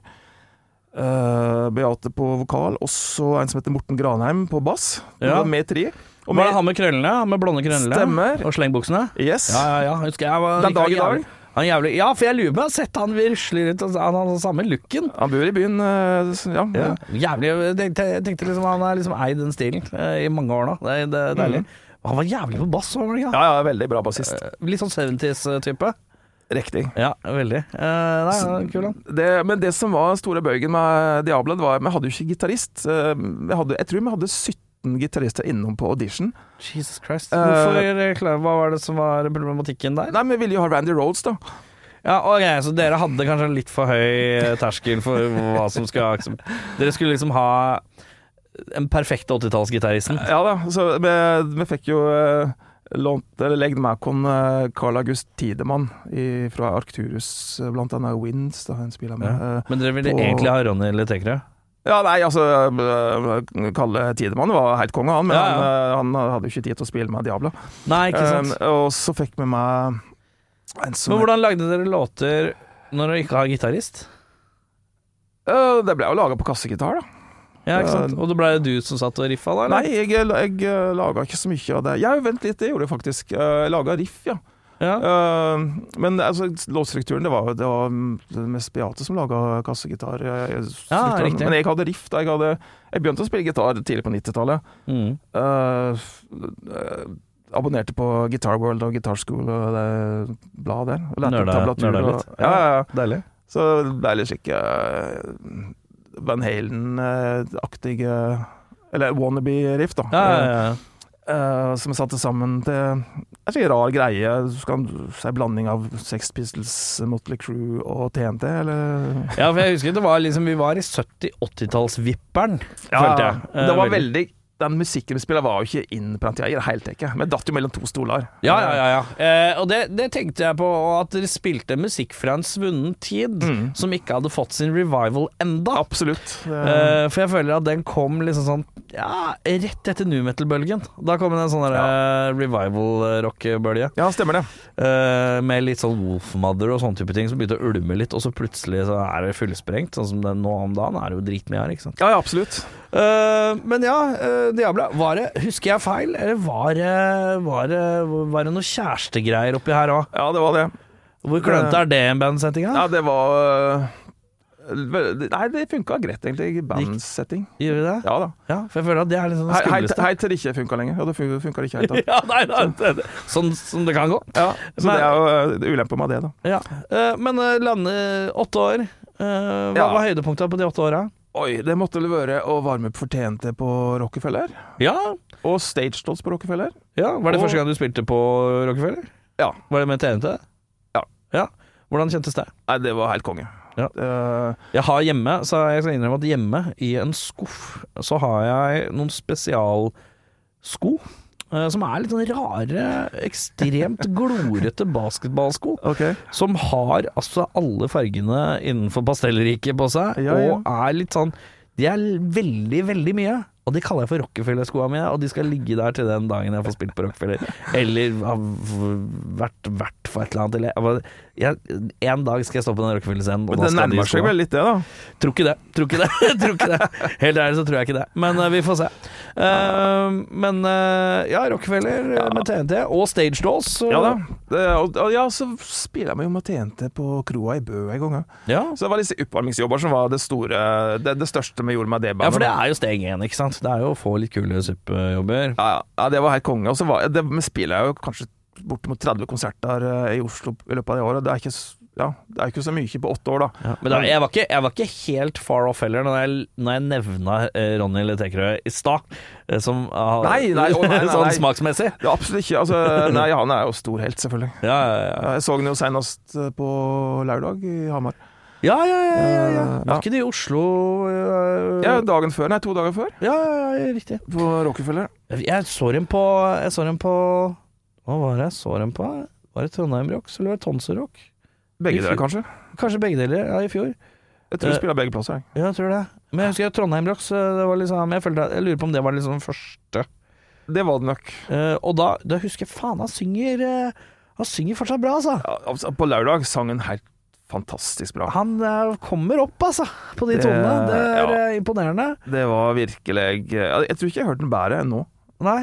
Beate på vokal, og så en som heter Morten Granheim på bass. Det var med 3. Og var det han med krøllene? Han med blonde krøllene? Stemmer. Og slengbuksene? Yes. Ja. Husker jeg den dag i dag. Han jævlig, ja, for jeg lurer på, jeg har sett han virkelig rundt, han har samme looken. Han bor i byen, ja. Jævlig, jeg tenkte liksom, han er liksom eid den stilen i mange år nå, det er deilig. Han var jævlig på bass, var han ikke? Ja, veldig bra bassist. Litt sånn 70s-type. Riktig. Ja, veldig. Kul han. Men det som var store bøygen med Diablo, det var, vi hadde jo ikke gitarist. Jeg tror vi hadde 17 gitarister innom på audition. Jesus Christ. Hva var det som var problematikken der? Nei, vi ville jo ha Randy Rhoads, da. Ja, ok, så dere hadde kanskje en litt for høy terskel for hva som skal Dere skulle liksom ha en perfekt 80-tallsgitaristen. Ja da, så vi fikk jo legd med kon Carl August Tidemann fra Arcturus, blant annet Winds, da han spiller med. Men dere ville egentlig ha Ronny Letekre? Ja, nei, altså Kalle Tidemann var helt konge, han, men han hadde jo ikke tid til å spille med Diablo. Nei, ikke sant. Og så fikk vi med en som... Men hvordan lagde dere låter når dere ikke har gitarist? Det ble jo laget på kassegitar, da. Ja, ikke sant. Og da ble det du som satt og riffa da, eller? Nei, jeg laget ikke så mye av det. Vent litt, det gjorde jeg faktisk. Jeg laget riff, ja. Men altså, låtstrukturen, det var mest Beate som laget kassegitar. Riktig. Men jeg hadde riff da. Jeg begynte å spille gitar tidlig på 90-tallet. Abonnerte på Guitar World og Guitar School og det bladet der. Nørda litt. Ja. Deilig. Så det ble litt skikkelig Van Halen-aktige eller wannabe-riff, da. Som jeg satte sammen til en skikkelig rar greie. Du kan si blanding av Sex Pistols, Motley Crue og TNT, eller? Ja, for jeg husker det var liksom, vi var i 70-80-tallsvipperen, følte jeg. Det var veldig den musikken vi spiller var jo ikke innbrent i det hele tatt. Vi datt jo mellom 2 stoler. Ja. Og det tenkte jeg på, at dere spilte musikk fra en svunnen tid som ikke hadde fått sin revival enda. Absolutt. For jeg føler at den kom liksom sånn rett etter nu metal-bølgen. Da kom det en sånn revival-rock-bølge. Ja, stemmer det. Med litt sånn Wolfmother og sånne type ting som begynte å ulme litt, og så plutselig så er det fullsprengt. Sånn som det nå om dagen er det jo dritmye her, ikke sant? Ja, absolutt. Men Diabla, husker jeg feil, eller var det noe kjærestegreier oppi her også? Ja, det var det. Hvor klønte er det en bandsetting? Ja, det var nei, det funket greit egentlig i bandsetting. Gjør det? Ja da. Ja, for jeg føler at det er litt sånn det skumleste. Hei til det ikke funket lenger. Ja, det funket ikke helt da. Ja, nei, sånn som det kan gå. Ja, så det er jo ulempe med det da. Ja, men lande 8 år. Hva var høydepunktet på de 8 årene? Oi, det måtte vel være å varme opp for TNT på Rockefeller. Ja. Og Stage Dolls på Rockefeller. Ja, var det første gang du spilte på Rockefeller? Ja. Var det med TNT? Ja. Hvordan kjentes det? Nei, det var helt konge. Ja. Jeg har hjemme, så jeg skal innrømme at hjemme i en skuff så har jeg noen sko. Som litt sånn rare, ekstremt glorete basketballsko. Okay. Som har altså alle fargene innenfor pastellriket på seg, Ja. og litt sånn. De veldig, veldig mye. Og de kaller jeg for Rockefeller-skoene mine, og de skal ligge der til den dagen jeg får spilt på Rockefeller. Eller har vært for et eller annet. En dag skal jeg stå på den Rockefeller-scenen. Men det nærmer seg vel litt det, da? Tror ikke det. Helt ærlig så tror jeg ikke det. Men vi får se. Rockefeller med TNT og Stage Dolls. Ja da. Så spiller jeg jo med TNT på kroa i Bø en gang. Ja. Så det var disse oppvarmingsjobber som var det store, det største vi gjorde med det bandet. Ja, for det jo steg 1, ikke sant? Det jo å få litt kule suppejobber. Ja, det var helt konge. Og så vi spiller jo kanskje bortimot 30 konserter i Oslo i løpet av det året. Det er ikke så mye på 8 år, da. Ja, men jeg var ikke helt far off heller når jeg nevna Ronny Letekrø i stad, som nei, sånn smaksmessig. Ja, absolutt ikke. Altså, han jo stor helt, selvfølgelig. Ja. Jeg så han jo senest på lørdag i Hamar. Ja. Var ikke det i Oslo? Ja, 2 dager før. Ja, riktig. På Rockefeller. Jeg så dem på hva var det jeg så dem på? Var det Trondheim Rocks, eller var det Tonser Rock? Begge deler, kanskje? Kanskje begge deler, ja, i fjor. Jeg tror vi spiller begge plasser. Ja, jeg tror det. Men jeg husker at Trondheim Rocks, det var liksom, jeg lurer på om det var liksom første. Det var det nok. Og da husker jeg, faen, han synger fortsatt bra, altså. Ja, altså på lørdag sang han helt fantastisk bra. Han kommer opp, altså, på de tonene. Det imponerende. Det var virkelig jeg tror ikke jeg har hørt den bedre enn nå. Nei,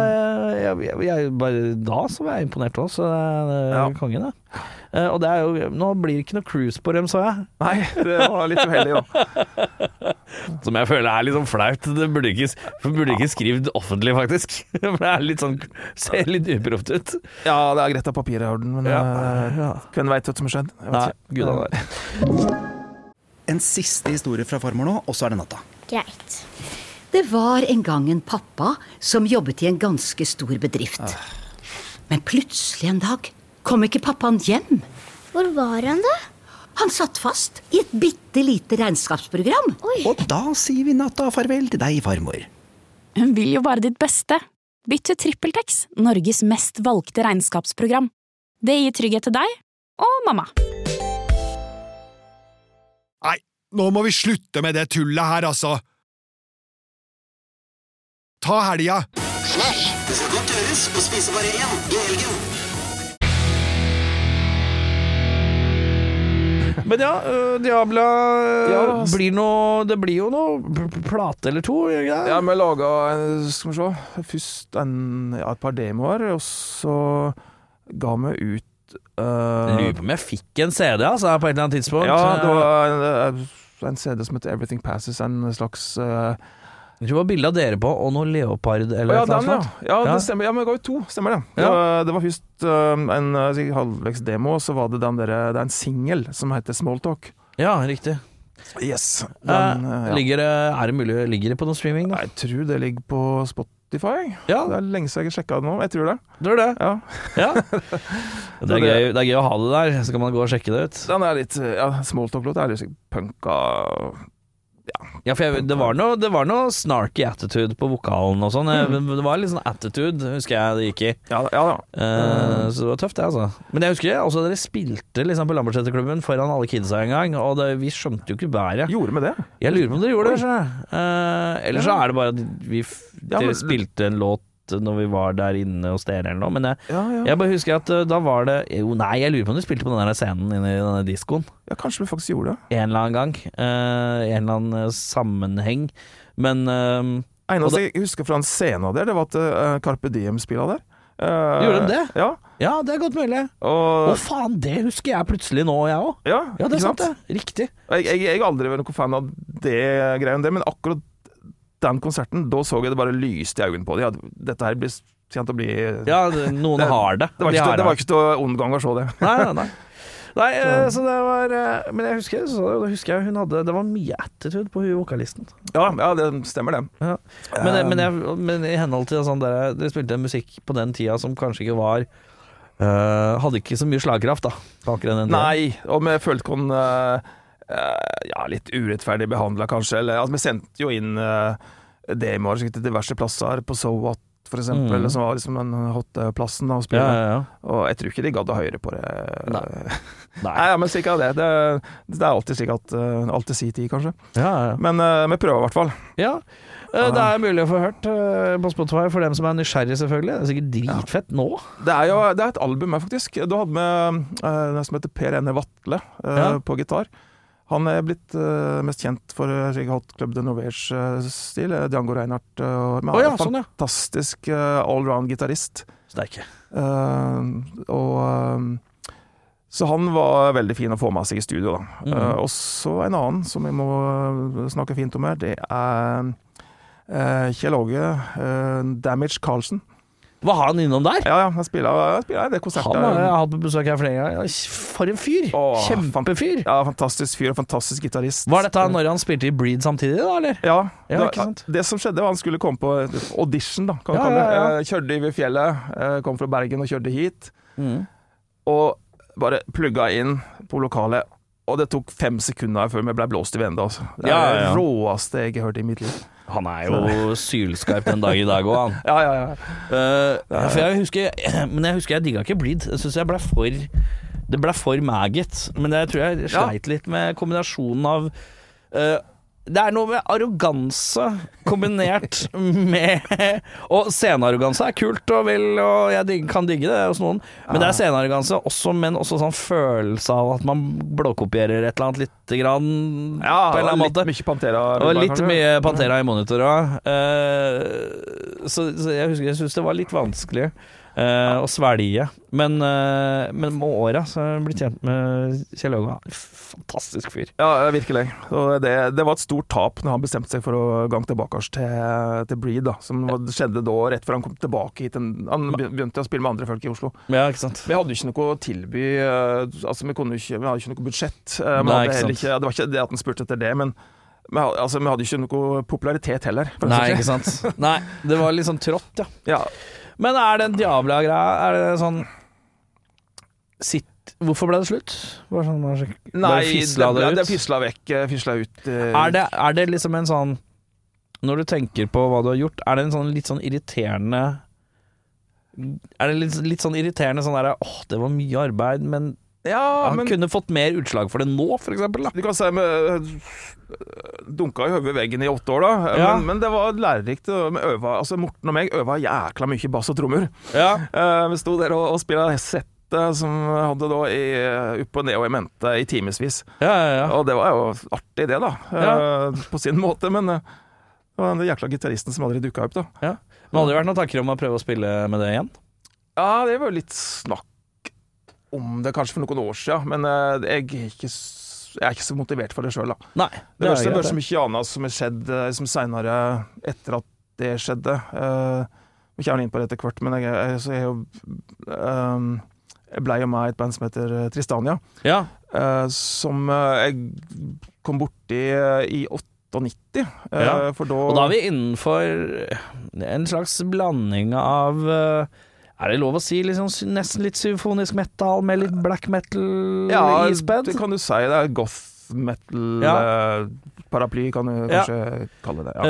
jeg bare da så var jeg imponert også, så det kongen det. Og det jo, nå blir det ikke noe cruise på dem, så jeg. Nei, det var litt uheldig da. Som jeg føler litt sånn flaut. Det burde ikke skrive offentlig, faktisk. For det litt sånn, ser litt uproft ut. Ja, det greit av papiret i orden, men hvem vet hva som har skjedd? Nei, gud av det. En siste historie fra farmor nå, og så det natta. Greit. Det var en gang en pappa som jobbet i en ganske stor bedrift. Men plutselig en dag kom ikke pappaen hjem. Hvor var han da? Han satt fast i et bitte lite regnskapsprogram. Oi. Og da sier vi natta farvel til deg, farmor. Hun vil jo bare ditt beste. Bytt til TrippelTex, Norges mest valgte regnskapsprogram. Det gir trygghet til deg og mamma. Nei, nå må vi slutte med det tullet her, altså. Ta helga. Slash, det skal godt gjøres å spise bare én i helgen. Men ja, Diabla det blir jo noe plate eller to, gjør ikke det? Ja, vi laget, skal vi se, først et par demoer, og så ga vi ut Lurer på om jeg fikk en CD, altså, på et eller annet tidspunkt. Ja, det var en CD som heter Everything Passes, en slags det var bildet av dere på, og noe leopard eller ja, noe sånt. Ja, det stemmer. Ja, men det ga jo 2, stemmer det. Ja. Det var først en halvvegs demo, og så var det det er en single som heter Small Talk. Ja, riktig. Yes. Ligger det på noen streaming da? Jeg tror det ligger på Spotify. Ja. Det lenge siden jeg sjekket det nå. Jeg tror det. Tror det? Ja. Det er gøy å ha det der, så kan man gå og sjekke det ut. Den litt, Small Talk-låt litt punka. Ja, for det var noe snarky attitude på vokalen og sånn. Det var litt sånn attitude, husker jeg det gikk i. Ja. Så det var tøft, det, altså. Men jeg husker også dere spilte liksom på Lambertseterklubben foran alle kidsa en gang, og vi skjønte jo ikke bæret. Gjorde vi det? Jeg lurer på om dere gjorde det, ellers så det bare at dere spilte en låt når vi var der inne hos dere eller noe, men jeg bare husker at da var det jeg lurer på om du spilte på denne scenen inne i denne diskoen. Ja, kanskje vi faktisk gjorde det. En eller annen gang. En eller annen sammenheng. Men eneste jeg husker fra en scene der, det var at Carpe Diem spillet der. Gjorde de det? Ja, det godt mulig. Faen, det husker jeg plutselig nå, jeg også. Ja, det sant det. Riktig. Jeg har aldri vært noen fan av det greien der, men akkurat den konserten, da så jeg det bare lyste i øynene på dem. Dette her blir kjent å bli... Ja, noen har det. Det var ikke til å undgang å se det. Nei, så det var... Men jeg husker hun hadde... Det var mye attitude på vokalisten. Ja, det stemmer det. Ja. Men i henhold til sånn dere spilte musikk på den tida som kanskje ikke var... hadde ikke så mye slagkraft da, på akkurat den tiden. Nei, og vi følte kon... litt urettferdig behandlet kanskje, eller vi sendte jo inn demoer til diverse plasser på So What for eksempel, som var liksom den hot-plassen da, å spille. Og jeg tror ikke de gadd å høre på det. Nei, men sikkert det. Det er alltid slik at alltid si tid, kanskje. Men vi prøver i hvert fall. Ja, det er mulig å få hørt på Spotify for dem som er nysgjerrig, selvfølgelig. Det er sikkert dritfett nå. Det er et album her, faktisk. Du hadde med den som heter Per Enne Vatle på gitar. Han er blitt mest kjent for Hot Club de Norvège-stil, Django Reinhardt, fantastisk allround-gitarist. Sterke. Så han var veldig fin å få med seg i studio da. Og så en annen som jeg må snakke fint om her, det er Kjell Åge Damage Carlsen. Var han innom der? Ja, han spiller det konsertet. Han har jeg hatt på besøk her flere ganger. For en fyr! Kjempefyr! Ja, fantastisk fyr og fantastisk gitarist. Var dette når han spilte i Breed samtidig da, eller? Ja, ikke sant? Det som skjedde var han skulle komme på audition da, kan vi kalle det. Jeg kjørte over fjellet, kom fra Bergen og kjørte hit, og bare plugga inn på lokalet, og det tok 5 sekunder før vi ble blåst i vende. Altså. Det er det råeste jeg har hørt i mitt liv. Han er jo sylskarp den dag i dag også, han. For jeg husker jeg digget ikke Bleed. Jeg synes det ble for maggot. Men jeg tror jeg sleit litt med kombinasjonen av det er noe med arroganse kombinert med og scenearroganse er kult og jeg kan digge det hos noen, men det er scenearroganse også, men også sånn følelse av at man blåkopierer et eller annet litte grann på en eller annen måte. Mye Pantera. Og litt mye Pantera i monitor også. Så jeg synes det var litt vanskelig å svelge, men med året så har jeg blitt kjent med Kjell Åge. Fantastisk fyr. Ja, virkelig. Og det var et stort tap når han bestemte seg for å gang tilbake til Breed da, som skjedde da rett før han kom tilbake hit. Han begynte å spille med andre folk i Oslo. Ja, ikke sant. Vi hadde ikke noe å tilby, altså vi hadde ikke noe budsjett. Det var ikke det at han spurte etter det, men vi hadde ikke noe popularitet heller. Nei, ikke sant. Nei, det var litt sånn trått, ja. Men er det en diabla-greie? Er det sånn hvorfor ble det slutt? Nei, det fisla vekk, fisla ut. Er det liksom en sånn, når du tenker på hva du har gjort, er det en sånn litt sånn irriterende, er det litt sånn irriterende sånn der, det var mye arbeid, men han kunne fått mer utslag for det nå, for eksempel da. Du kan si dunka i høyre veggen i 8 år da, men det var lærerikt. Morten og meg øva jækla mye bass og trommer. Vi stod der og spilte settet som vi hadde da opp og ned og i mente i timesvis. Og det var jo artig det da, på sin måte, men det var den jækla gitaristen som aldri dukket opp da. Men hadde det vært noen tanker om å prøve å spille med det igjen? Ja, det var jo litt snakk om det kanskje for noen år siden, men jeg er ikke så motivert for det selv da. Nei, det er så mye annet som har skjedd som senere etter at det skjedde. Vi kommer inn på det etter hvert, men jeg ble jo med i et band som heter Tristania, som jeg kom borti i 98. Og da er vi innenfor en slags blanding av er det lov å si liksom, nesten litt symfonisk metal med litt black metal ispedd? Det kan du si. Det er goth metal paraply, kan du kanskje kalle det.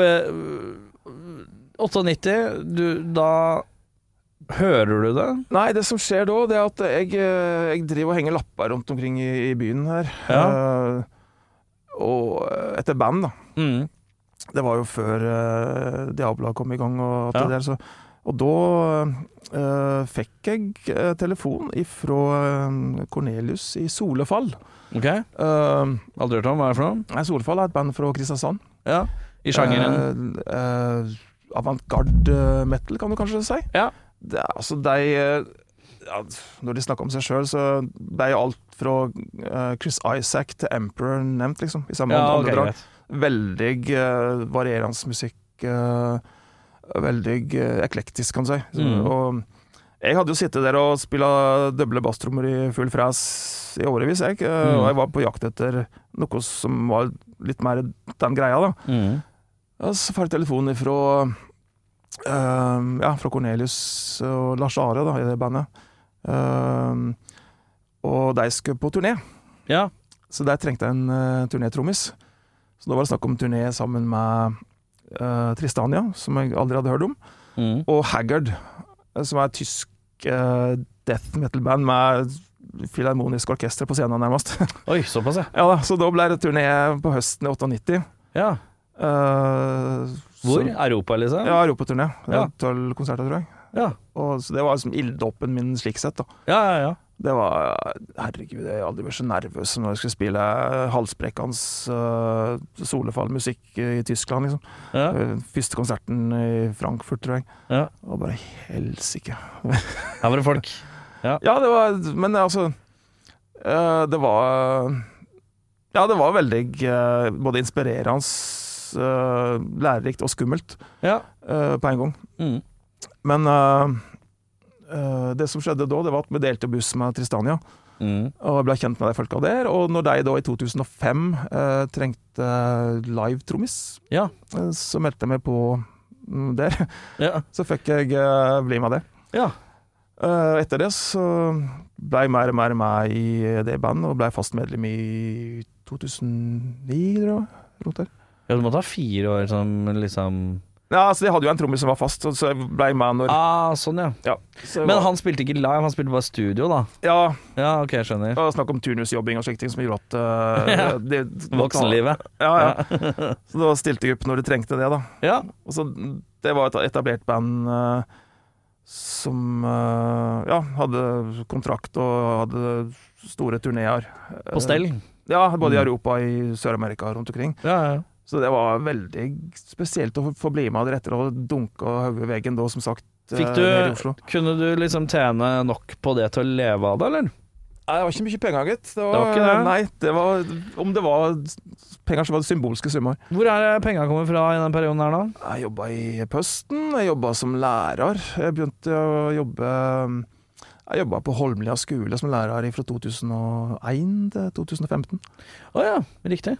For 98, da hører du det? Nei, det som skjer da, det er at jeg driver og henger lapper rundt omkring i byen her. Og etter band da. Det var jo før Diabla kom i gang og alt det der, så og da fikk jeg telefon fra Cornelius i Solefall. Ok. Aldri hørt om, hva er det for noe? Nei, Solefall er et band fra Kristiansand. Ja, i sjangeren? Avantgarde metal, kan du kanskje si. Ja. Det er, altså, når de snakker om seg selv, så det er alt fra Chris Isaac til Emperor nevnt, liksom, i samme åndedrag. Veldig varierende musikk, veldig eklektisk, kan du si. Og jeg hadde jo sittet der og spillet doble basstrommer i full fræs i årevis, og jeg var på jakt etter noe som var litt mer den greia da. Og så får jeg telefonen fra Cornelius og Lars Are da, i det bandet. Og de skulle på turné. Ja. Så der trengte jeg en turnétrommis. Så da var det snakk om turné sammen med Tristania, som jeg aldri hadde hørt om. og Haggard, som er et tysk death metal-band med filharmonisk orkester på scenen nærmest. Oi, såpass, ja. Ja da, så da ble det turné på høsten i 98. Ja. Hvor? Så, Europa, liksom? Ja, Europaturné. Ja. 12 konserter, tror jeg. Ja. Og, så det var liksom ilddåpen min slik sett, da. Ja. Det var, herregud, jeg har aldri vært så nervøs som når jeg skulle spille halsbrekkende solefallmusikk i Tyskland, liksom. Ja. Første konserten i Frankfurt, tror jeg. Ja. Og bare helsike. Her var det folk. Ja, det var, men altså, det var veldig både inspirerende, lærerikt og skummelt på en gang. Men det som skjedde da, det var at vi delte buss med Tristania, og ble kjent med de folka der. Og når de da i 2005 trengte live-trommis, så meldte jeg meg på der. Så fikk jeg bli med der. Etter det så ble jeg mer og mer med i det bandet, og ble fast medlem i 2009, tror jeg, rundt der. Ja, du måtte ha 4 år som liksom... Ja, altså de hadde jo en trommis som var fast, så jeg ble med når... sånn, ja. Men han spilte ikke live, han spilte bare studio, da? Ja, ok, jeg skjønner. Og snakk om turnusjobbing og slike ting som gjorde at... Voksenlivet. Ja. Så da stilte jeg opp når du trengte det, da. Ja. Og så, det var et etablert band som hadde kontrakt og hadde store turnéer. På stell? Ja, både i Europa og i Sør-Amerika rundt omkring. Ja. Så det var veldig spesielt å få bli med etter å dunke og høye veggen da, som sagt, her i Oslo. Kunne du liksom tjene nok på det til å leve av det, eller? Nei, det var ikke mye penger, gitt. Det var ikke det? Nei, det var, om det var penger, så var det symbolske summer. Hvor er det penger kommer fra i den perioden her da? Jeg jobbet i Posten, jeg jobbet som lærer. Jeg begynte å Jeg jobbet på Holmlia skole som lærer fra 2001 til 2015. Ja, riktig.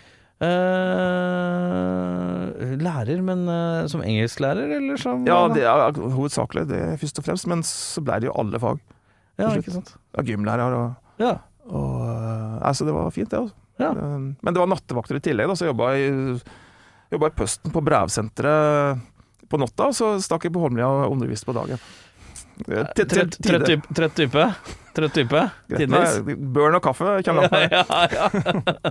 Lærer, men som engelsklærer, eller som... Ja, det er hovedsakelig det først og fremst, men så ble det jo alle fag. Ja, ikke sant? Ja, gymlærer og altså det var fint det, altså. Ja. Men det var nattevakter i tillegg, da, så jeg jobbet i Posten på brevsenteret på natta, og så stakk jeg på Holmlia og underviste på dagen. Trøtt type? Tidvis? Børn og kaffe, kjenner jeg på.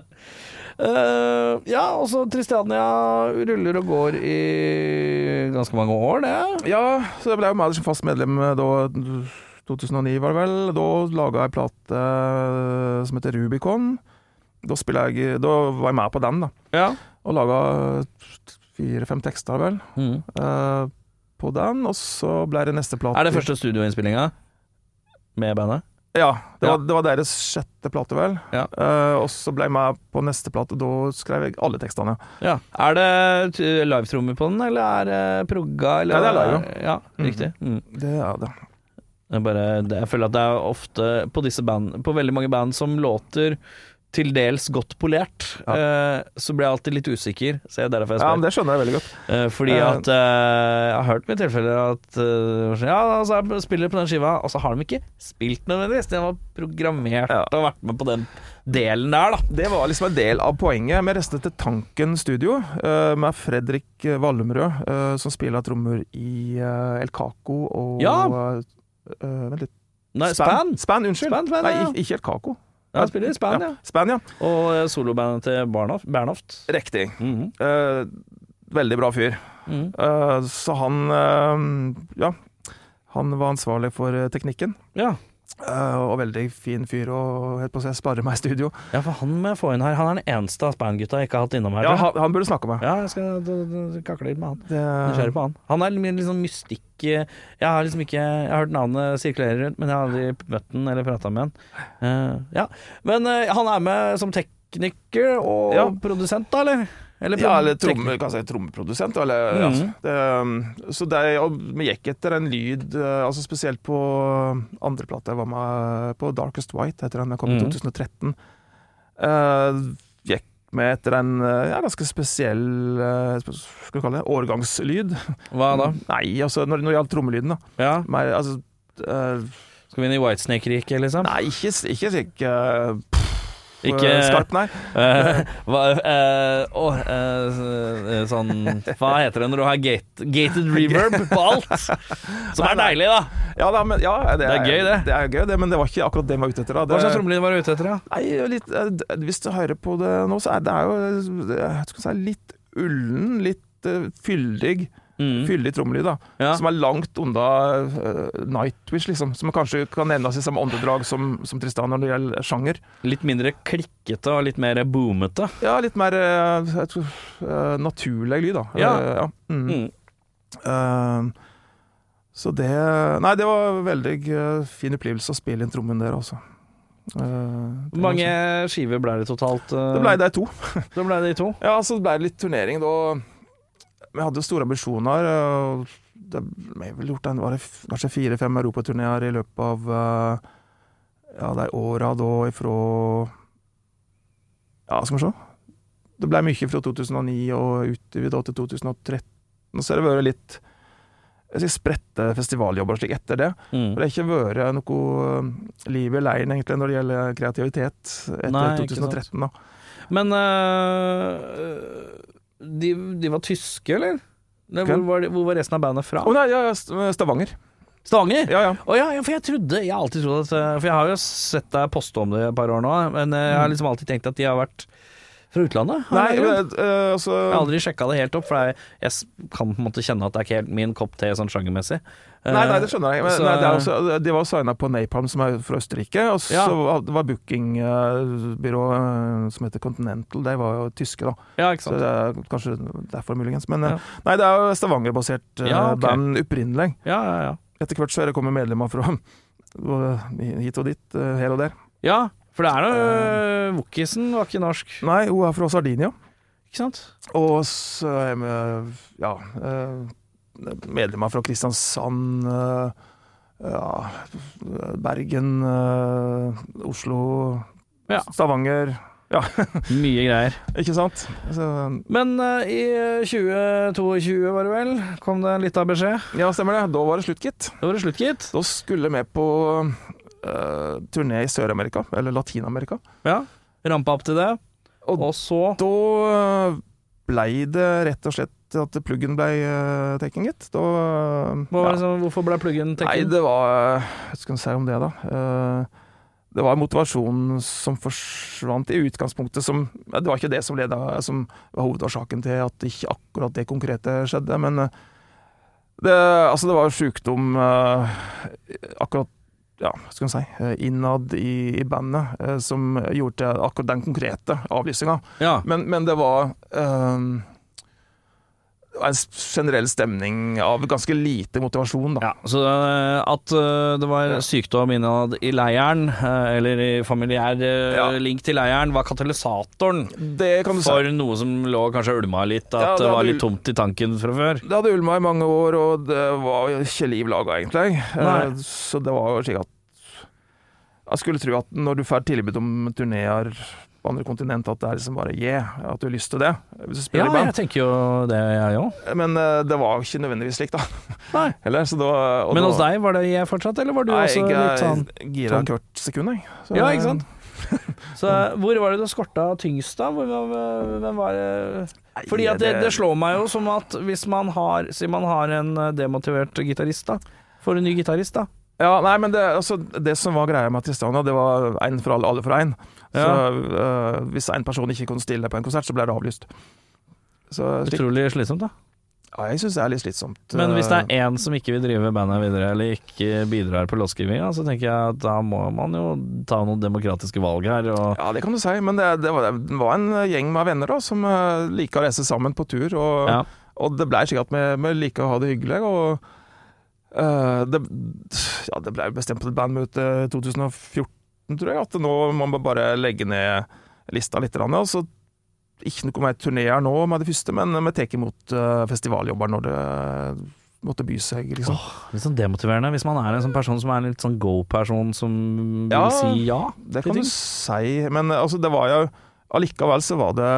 Og så Tristania ruller og går i ganske mange år, det. Ja, så jeg ble jo med som fast medlem da 2009 var det vel. Da laget jeg en plate som heter Rubicon. Da var jeg med på den da. Ja. Og laget 4-5 tekster vel. På den, og så ble det neste plate. Er det første studioinnspillinga med bandet? Ja, det var deres 6. plate vel. Ja. Og så ble jeg med på neste plate, da skrev jeg alle tekstene. Ja. Er det live-trommer på den, eller er det progga? Eller? Ja, det er live. Ja, riktig. Det er det. Jeg føler at det er ofte på veldig mange band som låter til dels godt polert, så blir jeg alltid litt usikker, så det er derfor jeg spør. Ja, men det skjønner jeg veldig godt. Fordi at jeg har hørt med tilfeller at altså jeg spiller på den skiva, og så har de ikke spilt nødvendigvis. De var programmert og vært med på den delen der, da. Det var liksom en del av poenget. Vi reiste til Tanken Studio med Fredrik Wallumrød, som spiller trommer i El Caco og vent litt. Nei, Span, unnskyld. Nei, ikke El Caco. Ja, han spiller i Span, ja. Span, ja. Og solobandet til Bernhoft. Riktig. Veldig bra fyr. Så han han var ansvarlig for teknikken. Ja. Og veldig fin fyr, og helt på å si spare meg i studio. Ja, for han må jeg få inn her. Han er den eneste av Span-gutta jeg ikke har hatt innom her. Ja, han burde snakke med. Ja, jeg skal kakle litt med han. Nysgjerrig på han. Han er litt sånn mystikk. Jeg har hørt navnet sirkulere rundt, men jeg har aldri møtt den eller pratet med han. Men han er med som tekniker og produsent da, eller? Eller trommeprodusent. Så vi gikk etter en lyd, altså spesielt på andre plate. Jeg var med på Darkest White, heter den, jeg kom i 2013. Gikk med etter en ganske spesiell, skal vi kalle det, årgangslyd. Hva da? Nei, altså når det gjaldt trommelyden da. Ja. Mer, altså, skal vi inn i Whitesnake-riket, liksom? Nei, ikke Skype, nei. Sånn, hva heter det når du har gated reverb på alt? Som deilig, da. Ja, men, det er gøy, det. Det er gøy, det, men det var ikke akkurat det vi var ute etter. Da. Hva slags trommelyd var du ute etter, da? Nei, litt, hvis du hører på det nå, så det er jo jeg skal si, litt ullen, litt fyldig trommelyd, da. Ja. Som langt unna Nightwish, liksom. Som kanskje kan nevnes i samme åndedrag som Tristan når det gjelder sjanger. Litt mindre klikkete og litt mer boomete. Ja, litt mer naturlig lyd, da. Ja. Så det Nei, det var veldig fin opplevelse å spille inn trommen der, altså. Hvor mange skiver ble det totalt? Det ble det 2. Det ble det 2? Ja, så det ble litt turnering da. Vi hadde store ambisjoner, og det ble vel gjort kanskje 4-5 europaturnéer i løpet av de årene da ifra skal vi se. Det ble mye fra 2009 og utover da til 2013. Så har det vært litt spredte festivaljobber slik etter det. For det har ikke vært noe liv i leiren egentlig når det gjelder kreativitet etter 2013 da. Men de var tyske, eller? Hvor var resten av bandet fra? Stavanger. Stavanger? Ja. For jeg har alltid trodd at for jeg har jo sett deg poste om det et par år nå, men jeg har liksom alltid tenkt at de har vært fra utlandet? Jeg har aldri sjekket det helt opp, for jeg kan på en måte kjenne at det er ikke helt min kopp te sånn sjangermessig. Nei, det skjønner jeg. Men de var signet på Napalm, som er fra Østerrike, og så var bookingbyrå som heter Continental, de var jo tyske da. Ja, ikke sant. Så det er kanskje derfor muligens. Men nei, det er jo Stavanger-basert band opprinnelig. Ja. Etter hvert så er det kommet medlemmer fra hit og dit, her og der. Ja, for det er noe Wokisen var ikke norsk. Nei, hun er fra Sardinia. Ikke sant? Og så er vi medlemmer fra Kristiansand, Bergen, Oslo, Stavanger. Ja. Mye greier. Ikke sant? Men i 2022 var det vel, kom det litt av beskjed? Ja, stemmer det. Da var det slutt, gitt. Da skulle vi på turné i Sør-Amerika, eller Latin-Amerika. Ja, rampa opp til det. Og så? Da ble det rett og slett at pluggen ble taken, gitt. Hvorfor ble pluggen taken? Nei, det var, hva skal jeg si om det da? Det var motivasjonen som forsvant i utgangspunktet det var ikke det som var hovedårsaken til at ikke akkurat det konkrete skjedde, men det var sykdom akkurat skal jeg si, innad i bandet som gjorde akkurat den konkrete avlysninga. Ja. Men det var en generell stemning av ganske lite motivasjon da. Ja, så at det var sykdom innad i leiren, eller i familiær link til leiren, var katalysatoren for noe som lå kanskje ulma litt, at det var litt tomt i tanken fra før. Det hadde ulma i mange år, og det var ikke liv laga egentlig. Så det var jo slik at jeg skulle tro at når du får tilbud om turnéer på andre kontinent, at det er liksom bare at du har lyst til det hvis du spiller i band. Ja, jeg tenker jo det, jeg også. Men det var ikke nødvendigvis slik da. Nei. Men hos deg, var det fortsatt, eller var du også litt sånn? Jeg gira hvert sekund, jeg. Ja, ikke sant? Så hvor var det du skorta tyngst da? Hvem var det? Fordi at det slår meg jo som at hvis man har en demotivert gitarist da, for en ny gitarist da. Ja, nei, men det som var greia med Tristana, det var en for alle for en. Så hvis en person ikke kunne stille på en konsert, så ble det avlyst. Utrolig slitsomt da. Ja, jeg synes det er litt slitsomt. Men hvis det er en som ikke vil drive bandet videre, eller ikke bidrar på låtskrivinga, så tenker jeg at da må man jo ta noen demokratiske valg her. Ja, det kan du si, men det var en gjeng med venner da, som liker å reise sammen på tur, og det ble slik at vi liker å ha det hyggelig, og det ble bestemt på et bandmøte 2014, tror jeg, at nå må man bare legge ned lista litt, og så ikke noe mer turnéer nå med det første, men vi tar imot festivaljobber når det måtte by seg, liksom. Litt sånn demotiverende, hvis man er en sånn person som er en litt sånn go-person som vil si ja. Det kan du si, men det var jo allikevel så var det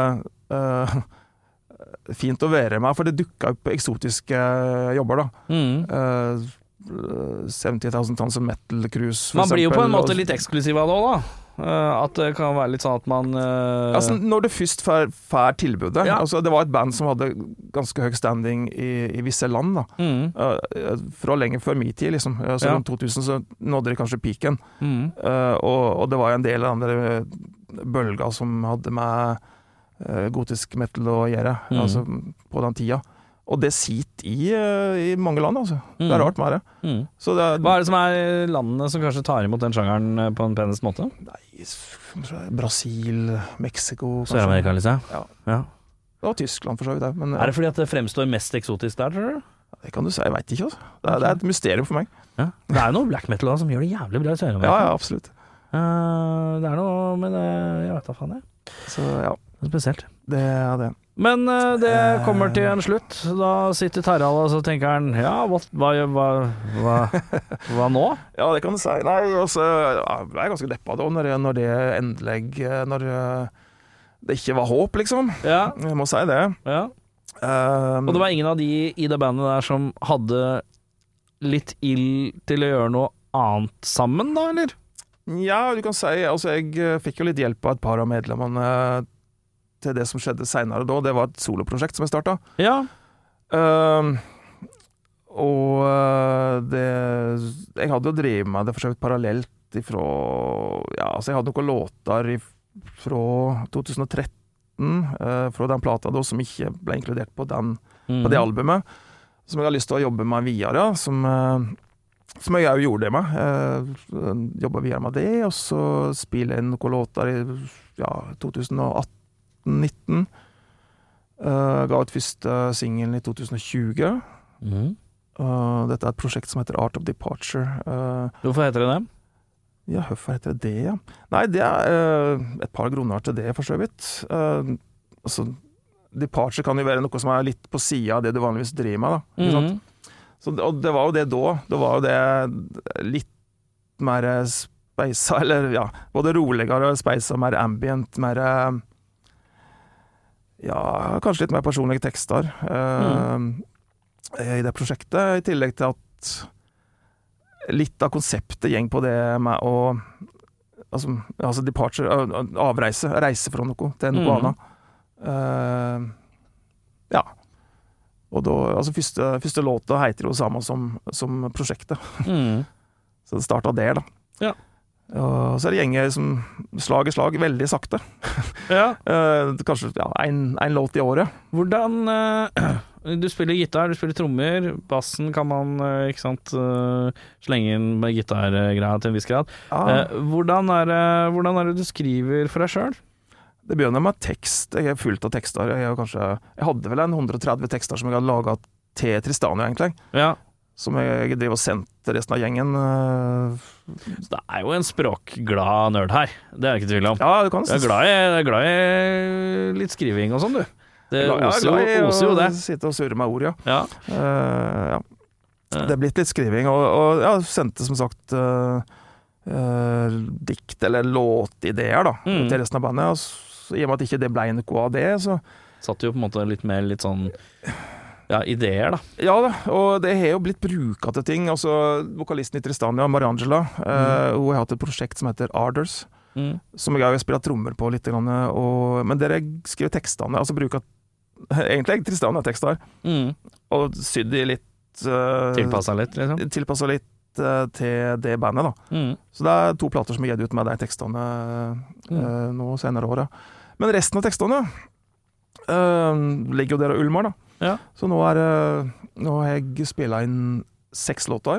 fint å være med, for det dukket opp eksotiske jobber da. 70,000 Tons of Metal Cruise, for Man blir jo på en eksempel, måte litt eksklusiv av det også, da. At det kan være litt sånn at man altså, når du først får tilbudet altså, det var et band som hadde ganske høy standing i visse land da. Fra lenge før min tid liksom. Altså, rundt 2000 så nådde de kanskje peaken og det var en del av andre bølger som hadde med gotisk metal å gjøre altså, på den tida. Og det sitter i mange land, altså. Det er rart med det. Så det. Hva er det som er landene som kanskje tar imot den sjangeren på en penest måte? Nei, Brasil, Mexico Sør-Amerika, liksom? Ja. Og Tyskland, for så vidt. Men, er det fordi at det fremstår mest eksotisk der, tror du? Det kan du si, jeg vet ikke. Altså. Det er et mysterium for meg. Ja. Det er jo noe black metal da, som gjør det jævlig bra i Sør-Amerika. Ja, absolutt. Det er noe, men jeg vet da faen jeg. Så ja. Det er spesielt. Det er det. Men det kommer til en slutt. Da sitter Tarald og så tenker han ja, hva nå? Ja, det kan du si. Nei, altså, jeg ble ganske deppa da når det endelig når det ikke var håp, liksom. Ja. Jeg må si det. Ja. Og det var ingen av de i det bandet der som hadde litt ild til å gjøre noe annet sammen, da, eller? Ja, du kan si. Altså, jeg fikk jo litt hjelp av et par av medlemmene til det som skjedde senere da. Det var et soloprosjekt som jeg startet. Ja. Og jeg hadde jo drevet med det for så vidt parallelt ifra, ja, altså jeg hadde noen låter fra 2013, fra den plata da, som ikke ble inkludert på det albumet, som jeg har lyst til å jobbe med videre, som jeg jo gjorde det med. Jobbet videre med det, og så spille inn noen låter i 2018-19. Ga ut første singelen i 2020. Dette er et prosjekt som heter Art of Departure. Hvorfor heter det det? Ja, hvorfor heter det det, ja? Nei, det er et par grunner til det, for så vidt. Altså, Departure kan jo være noe som er litt på siden av det du vanligvis driver med, da. Ikke sant? Så, og det var jo det da. Det var jo det litt mer speisa, eller ja, både roligere speisa, mer ambient, mer ja, kanskje litt mer personlige tekster i det prosjektet, i tillegg til at litt av konseptet gjeng på det med å altså departure, avreise, reise fra noe til noe annet. Ja. Og da, altså første låta heter jo samme som prosjektet. Så det startet der, da. Ja. Og så er det gjenger som slag i slag, veldig sakte. Ja. Kanskje en låt i året. Hvordan du spiller gitar, du spiller trommer, bassen kan man ikke sant, slenge inn med gitargreia til en viss grad. Hvordan er det du skriver for deg selv? Det begynner med tekst. Jeg er fullt av tekster. Jeg hadde vel 130 tekster som jeg hadde laget til Tristania, egentlig. Ja. Som jeg driver og sendte resten av gjengen. Så det er jo en språkglad nerd her. Det er jeg ikke tvil om. Ja, du kan Jeg er glad i litt skriving og sånn, du. Det oser jo det. Sitte og surre med ord, ja. Ja. Det er blitt litt skriving, og jeg sendte som sagt dikt eller låtideer da, til resten av bandet. Og i og med at ikke det ble noe av det, så satt jo på en måte litt mer litt sånn ideer, da. Ja da, og det har jo blitt bruket til ting. Altså, vokalisten i Tristania, Mariangela, hun har hatt et prosjekt som heter Ardors, som jeg har spilt trommer på litt, men der jeg skriver tekstene, altså bruker egentlig Tristania-tekster, og sydd de litt tilpasset litt, liksom? Tilpasset litt til det bandet, da. Så det er 2 plater som er gitt ut med de tekstene nå senere året. Men resten av tekstene ligger jo der og ulmer, da. Ja. Så nå har jeg spillet inn 6 låter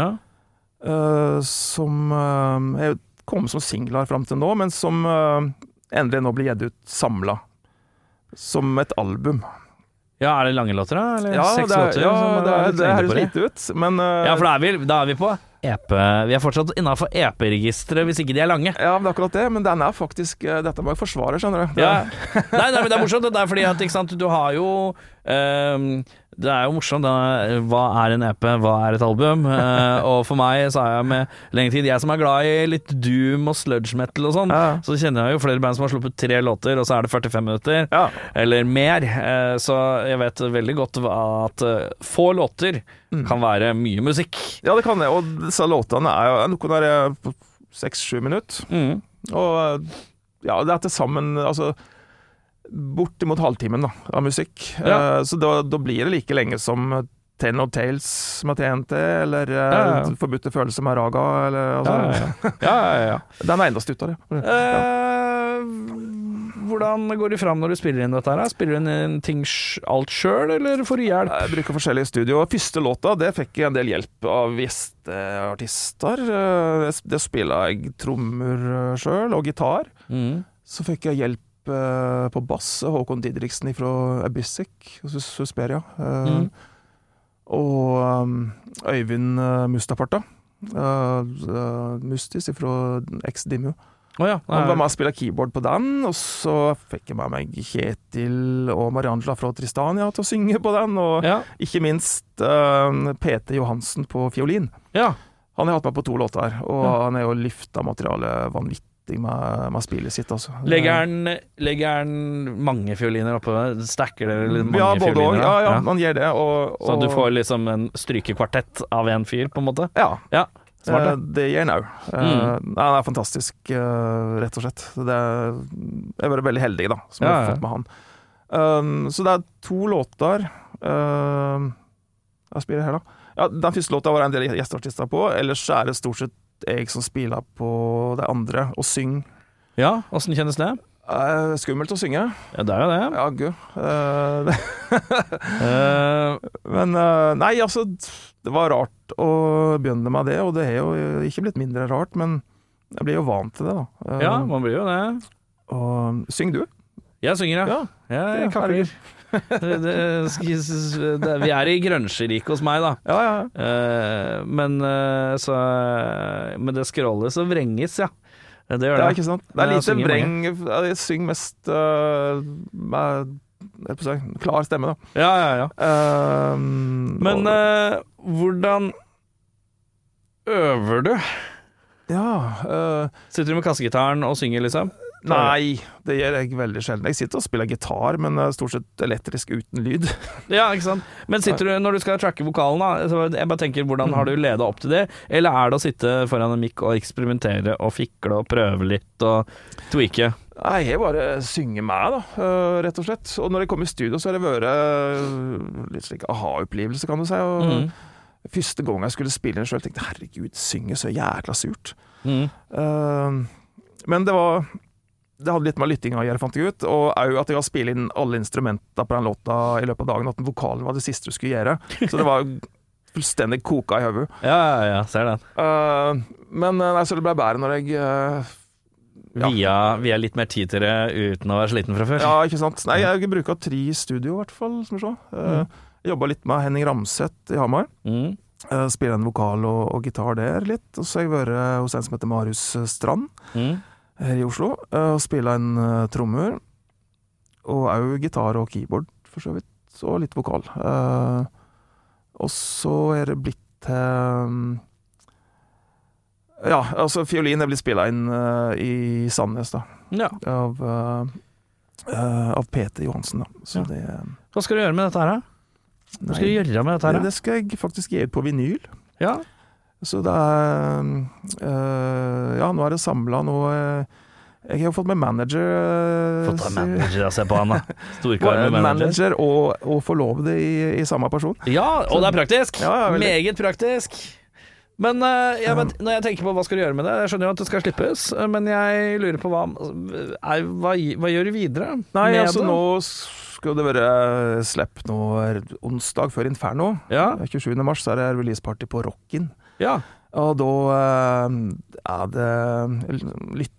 som kom som singler frem til nå, men som endelig nå blir gitt ut samlet som et album. Ja, er det lange låter da? Eller 6 låter? Ja, det høres litt ut, men ja, for da er vi på EP. Vi er fortsatt innenfor EP-registeret hvis ikke de er lange. Ja, det er akkurat det, men den er faktisk dette må jeg forsvare, skjønner du. Ja. Nei, men det er morsomt. Det er fordi at, ikke sant, du har jo Det jo morsomt, hva en EP, hva et album? Og for meg så har jeg med lenge tid, jeg som glad i litt doom og sludge metal og sånn, så kjenner jeg jo flere band som har sluppet 3 låter, og så det 45 minutter, eller mer. Så jeg vet veldig godt at få låter kan være mye musikk. Ja, det kan det, og disse låtene jo noen på 6-7 minutter. Og ja, det til sammen, altså bortimot halvtimen da, av musikk. Så da blir det like lenge som Ten of Tales med TNT, eller Forbudte følelser med Raga, eller altså. Den enda stutt av det. Hvordan går du fram når du spiller inn dette her? Spiller du inn ting alt selv, eller får du hjelp? Jeg bruker forskjellige studio. Første låta, det fikk jeg en del hjelp av gjesteartister. Det spiller jeg trommer selv, og gitar. Så fikk jeg hjelp på bass, Håkon Didriksen fra Abyssic, Suspiria. Og Øyvind Mustaparta, Mustis fra Ex-Dimmu. Han var med å spille keyboard på den, og så fikk jeg med meg Kjetil og Mariangela fra Tristania til å synge på den, og ikke minst Peter Johansen på fiolin. Han har hatt meg på 2 låter, og han jo lyftet materialet vanvittig med spillet sitt. Altså. Legger han mange fioliner oppå? Stacker det litt mange fioliner? Ja, man gjør det. Så du får liksom en strykekvartett av en fyr, på en måte? Ja. Det gjør han også. Han fantastisk, rett og slett. Jeg var veldig heldig da, som har fått med han. Så det 2 låter jeg spiller her da. Ja, den første låta var en del gjesteartister på, ellers det stort sett jeg som spiller på det andre og synger. Ja, hvordan kjennes det? Skummelt å synge. Ja, det jo det. Ja, gud. Men nei, altså det var rart å begynne med det, og det jo ikke blitt mindre rart, men jeg blir jo vant til det da. Ja, man blir jo det. Og synger du? Jeg synger, ja. Jeg kakler. Vi I grønsjeriket hos meg da. Men det scrollet så vrenges, det gjør det. Ikke sant? Det lite vreng. Jeg synger mest med klar stemme da. Men hvordan øver du? Sitter du med kassegitaren og synger liksom? Nei, det gjør jeg veldig sjelden. Jeg sitter og spiller gitar, men stort sett elektrisk uten lyd. Ja, ikke sant? Men sitter du, når du skal tracke vokalen da, jeg bare tenker, hvordan har du ledet opp til det? Eller det å sitte foran en mic og eksperimentere og fikle og prøve litt og tweake? Nei, jeg bare synger med da, rett og slett. Og når jeg kom I studio så det vært litt slik aha-opplevelse, kan du si. Og første gang jeg skulle spille den selv, tenkte jeg, herregud, synge så jækla surt. Men det hadde litt med lyttinga å gjøre, fant jeg ut, og også at jeg har spilt inn alle instrumenter på den låta I løpet av dagen, at den vokalen var det siste du skulle gjøre. Så det var fullstendig koka I hodet. Ja, ser den. Men så det ble bedre når jeg... Via litt mer tid til det, uten å være sliten fra før. Ja, ikke sant. Nei, jeg bruker 3 studio I hvert fall, som jeg så. Jeg jobbet litt med Henning Ramseth I Hamar. Spiller en vokal og gitar der litt, og så har jeg vært hos en som heter Marius Strand. Her I Oslo, og spille en trommer, og også gitar og keyboard, for så vidt, og litt vokal. Og så det blitt ja, altså fiolin blitt spillet inn I Sandnes da, av Peter Johansen da. Så det, hva skal du gjøre med dette her da? Hva skal du gjøre med dette her da? Det skal jeg faktisk gi ut på vinyl. Ja. Så det ja, nå det samlet nå jeg har jo fått med manager Fått med manager, se på han da Storkar med manager og forlovede I samme person. Ja, og det praktisk ja, meget praktisk. Men når jeg tenker på hva skal du gjøre med det, jeg skjønner jo at det skal slippes, men jeg lurer på hva gjør du videre? Nei, altså nå skal det være slipp nå onsdag før Inferno. 27. mars så det releaseparty på Rockin. Ja. Og da det litt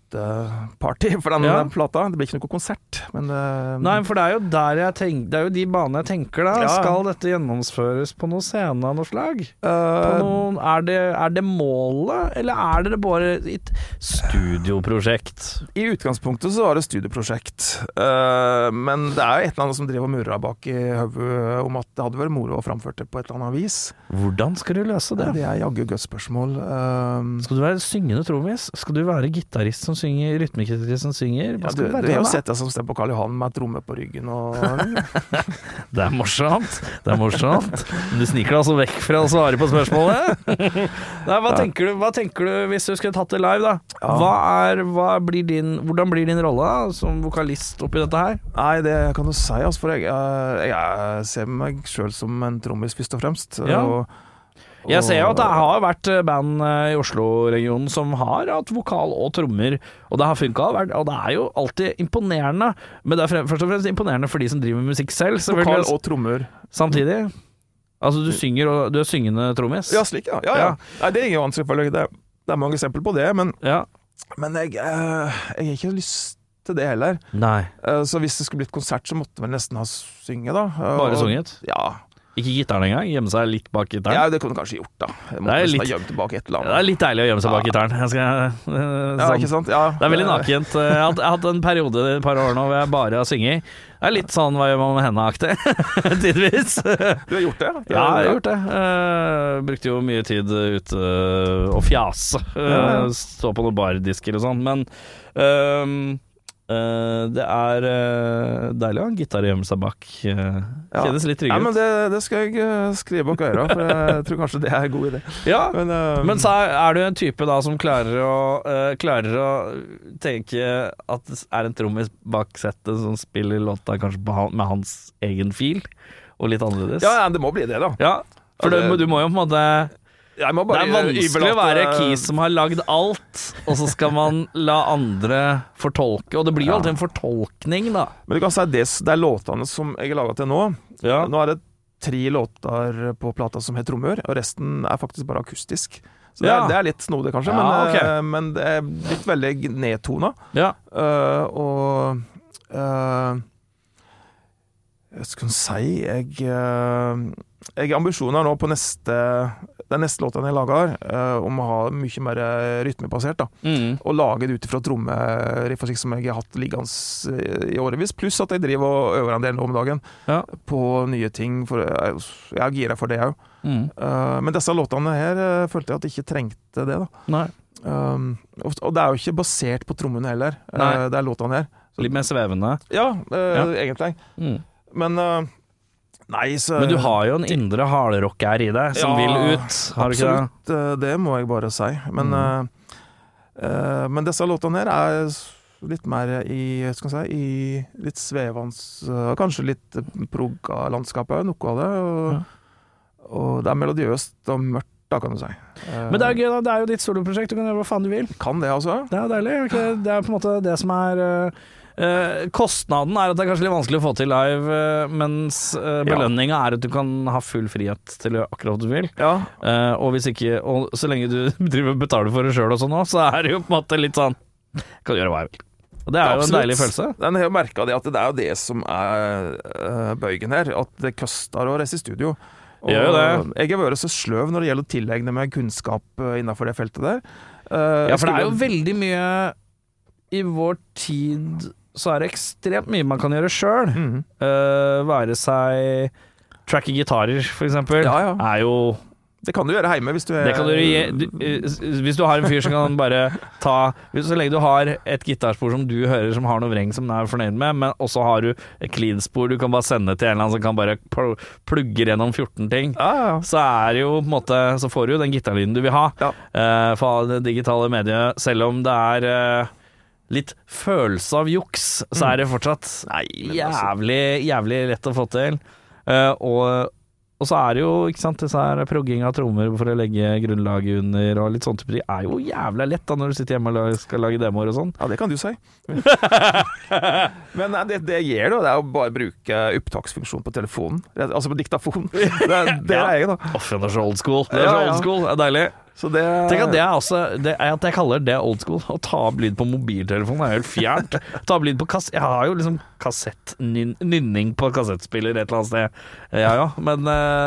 støtteparty for den plata. Det blir ikke noe konsert, men Nei, for det er jo der jeg tenker, det er jo de banene jeg tenker da. Skal dette gjennomføres på noen scene av noe slag? Er det målet, eller er det bare et studioprosjekt? I utgangspunktet så var det studioprosjekt, men det er jo et eller annet som driver og murrer bak i hodet om at det hadde vært moro å framføre det på et eller annet vis. Hvordan skal du løse det? Det er jaggu godt spørsmål. Skal du være syngende trommis? Skal du være gitarist som synger, rytmegitarist som synger? Du har jo sett deg som sted på Karl Johan med tromme på ryggen og Det er morsomt. Men du sniker deg altså vekk fra å svare på spørsmålet. Nei, hva tenker du hvis du skulle tatt det live, da? Hvordan blir din rolle da, som vokalist oppi dette her? Nei, det kan du si, altså, for jeg ser meg selv som en trommis først og fremst. Jeg ser jo at det har vært band i Oslo-regionen som har hatt vokal og trommer, og det har funket, og det er jo alltid imponerende, men det er først og fremst imponerende for de som driver med musikk selv. Vokal og trommer. Samtidig. Altså du synger, og du er syngende trommis. Ja, slik, ja. Nei, det er ingen vanskelig, selvfølgelig. Det er mange eksempler på det, men jeg har ikke lyst til det heller. Nei. Så hvis det skulle blitt konsert, så måtte vi nesten ha synge da. Bare sunget? Ja. Ikke gitaren engang? Gjemme seg litt bak gitaren? Ja, det kunne du kanskje gjort da. Jeg måtte nesten ha gjemt bak et eller annet. Det er litt deilig å gjemme seg bak gitaren. Ikke sant? Ja. Det er veldig nakent. Jeg har hatt en periode et par år nå hvor jeg bare har synget. Det er litt sånn hva gjør man med hendene-aktig, tidvis. Du har gjort det? Ja, jeg har gjort det. Brukte jo mye tid ute og fjase. Stå på noen bardisker og sånn, men det er deilig å ha en gitar å gjemme seg bak. Kjennes litt trygg ut. Ja, men det skal jeg skrive bak øra, for jeg tror kanskje det er en god idé. Ja, men så er du en type da som klarer å tenke at det er en trommis bak settet som spiller låta kanskje med hans egen fil, og litt annerledes. Ja, det må bli det da. Ja, for du må jo på en måte det er vanskelig å være Keys som har lagd alt, og så skal man la andre fortolke, og det blir jo alltid en fortolkning da. Men du kan si det er låtene som jeg har laget til nå. Nå er det 3 låter på plata som heter trommer, og resten er faktisk bare akustisk. Så det er litt snodig kanskje, men det er blitt veldig nedtonet. Og jeg skal si jeg har ambisjoner nå på den neste låten jeg lager, om å ha mye mer rytmebasert da, og lage det ut fra trommeriff som jeg har hatt liggende i årevis, pluss at jeg driver og øver en del nå om dagen på nye ting, for jeg er gira for det jo. Men disse låtene her følte jeg at jeg ikke trengte det da. Nei. Og det er jo ikke basert på trommene heller. Det er låtene her. Litt mer svevende. Ja, egentlig. Men Men du har jo en indre hardrocker i deg som vil ut, har du ikke det? Absolutt, det må jeg bare si. Men disse låtene her er litt mer i litt svevende, kanskje litt prog-landskapet, noe av det, og det er melodiøst og mørkt da, kan du si. Men det er gøy da, det er jo ditt soloprosjekt, du kan gjøre hva faen du vil. Kan det altså? Det er deilig, det er på en måte det som er kostnaden er at det er kanskje litt vanskelig å få til live, mens belønninga er at du kan ha full frihet til å gjøre akkurat hva du vil. Og hvis ikke, og så lenge du driver og betaler for det selv og sånn også, så er det jo på en måte litt sånn, kan du gjøre hva jeg vil. Og det er jo en deilig følelse. Jeg har jo merket det at det er jo det som er bøygen her, at det koster å reise i studio. Og jeg har vært så sløv når det gjelder å tilegne meg kunnskap innenfor det feltet der. For det er jo veldig mye i vår tid, så er det ekstremt mye man kan gjøre selv. Være seg tracke gitarer for eksempel, er jo det kan du gjøre hjemme hvis du hvis du har en fyr som kan bare ta, så lenge du har et gitarspor som du hører som har noe vreng som du er fornøyd med, men også har du et clean-spor du kan bare sende til en eller annen som kan bare plugge gjennom 14 ting, så er det jo på en måte, så får du jo den gitarlyden du vil ha for det digitale mediet, selv om det er litt følelse av juks, så er det fortsatt jævlig lett å få til. Og så er det jo, ikke sant, disse her progging av trommer for å legge grunnlaget under og litt sånn type, det er jo jævla lett da når du sitter hjemme og skal lage demoer og sånn. Ja, det kan du si. Men det gjør det er jo bare å bruke opptaksfunksjon på telefonen, altså på diktafon. Det er jeg da. Det er så old school. Det er så old school, det er deilig. Så det... Tenk at at jeg kaller det old school. Å ta opp lyd på mobiltelefonen er helt fjernt. Ta opp lyd på jeg har jo liksom nynning på kassettspiller et eller annet sted. Ja, men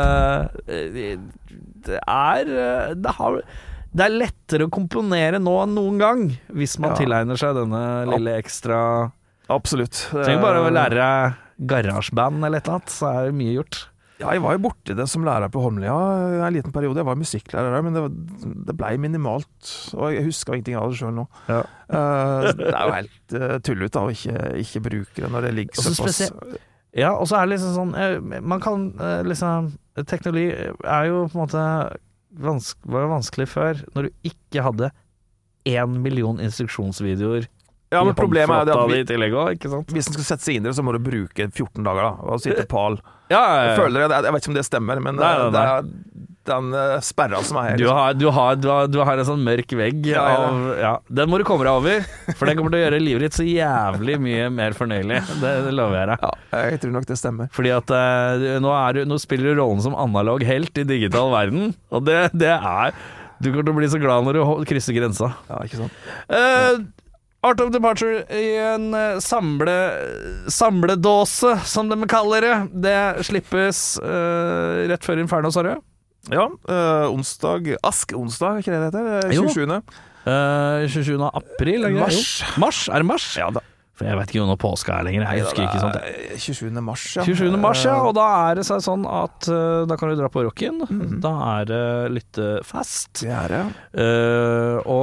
det er lettere å komponere nå enn noen gang, hvis man tilegner seg denne lille ekstra... Absolutt. Trenger bare å lære garasjeband eller et eller annet, så er det mye gjort. Ja, jeg var jo borti det som lærer på Holmlia i en liten periode. Jeg var musikklærer der, men det ble minimalt, og jeg husker ingenting av det selv nå. Ja. Det er jo helt tullet å ikke bruke det når det ligger såpass. Ja, og så er det liksom sånn, man kan liksom, teknologi er jo på en måte var vanskelig før, når du ikke hadde 1 million instruksjonsvideoer. Ja, men problemet er det at hvis den skal sette seg inn i det, så må du bruke 14 dager da, og sitte pal. Ja. Jeg føler det, jeg vet ikke om det stemmer, men det er den sperra som er her. Du har en sånn mørk vegg den må du komme deg over, for den kommer til å gjøre livet ditt så jævlig mye mer fornøyelig. Det lover jeg deg. Ja, jeg tror nok det stemmer. Fordi at nå spiller du rollen som analog helt i digital verden, og det er du kommer til å bli så glad når du krysser grensa. Ja, ikke sant. Art of Departure i en samledåse, som de kaller det. Det slippes rett før Inferno, sa du? Ja, Ask-onsdag, ikke det heter? 27. 27. april? Mars? Er det mars? Ja da. For jeg vet ikke når påska er lenger. Jeg husker ikke sånt. 27. mars, ja. 27. mars, ja. Og da er det sånn at da kan du dra på rocken. Da er det lyttefest. Det er det. Og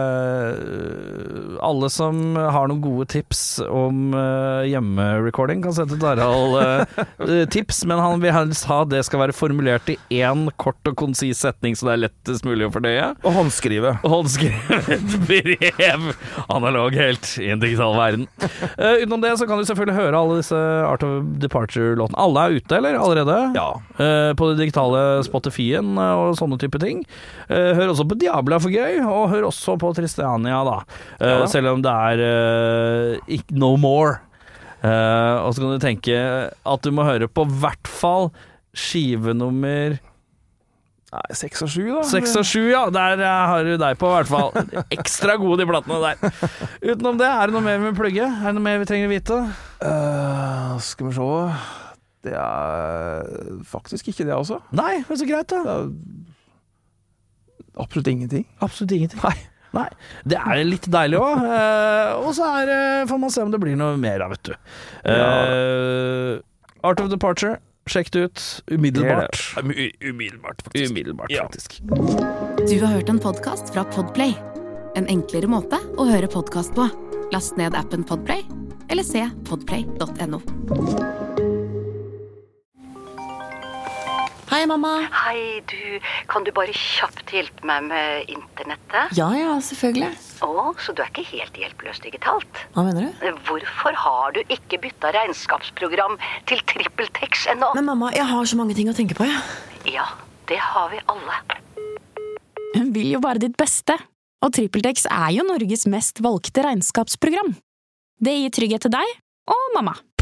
alle som har noen gode tips om hjemmerecording, kan sende til Harald tips, men han vil helst ha det skal være formulert i én kort og konsis setning, så det er lettest mulig å fordøye. Og håndskrive et brev. Analog helt i en digital verden. Utenom det så kan du selvfølgelig høre alle disse Art of Departure-låtene. Alle er ute, eller? Allerede? Ja. På det digitale Spotify-en og sånne type ting. Hør også på Diabla for gøy, og hør også på Tristiania, da. Selv om det er No More. Og så kan du tenke at du må høre på hvert fall skivenummer 6 og 7 da. 6 og 7, ja. Der har du deg på, i hvert fall. Ekstra gode de platene der. Utenom det, er det noe mer vi må plugge? Er det noe mer vi trenger å vite? Skal vi se. Det er faktisk ikke det, altså. Nei, det er så greit, da. Absolutt ingenting. Absolutt ingenting. Nei. Det er litt deilig også. Og så får man se om det blir noe mer da, vet du. Art of Departure. Sjekk det ut umiddelbart. Umiddelbart, faktisk. Du har hørt en podcast fra Podplay. En enklere måte å høre podcast på. Last ned appen Podplay, eller se podplay.no. Hei, mamma. Hei, kan du bare kjapt hjelpe meg med internettet? Ja, selvfølgelig. Så du er ikke helt hjelpeløs digitalt? Hva mener du? Hvorfor har du ikke byttet regnskapsprogram til TrippelTex ennå? Men mamma, jeg har så mange ting å tenke på, Ja, det har vi alle. Hun vil jo bare ditt beste, og TrippelTex er jo Norges mest valgte regnskapsprogram. Det gir trygghet til deg og mamma.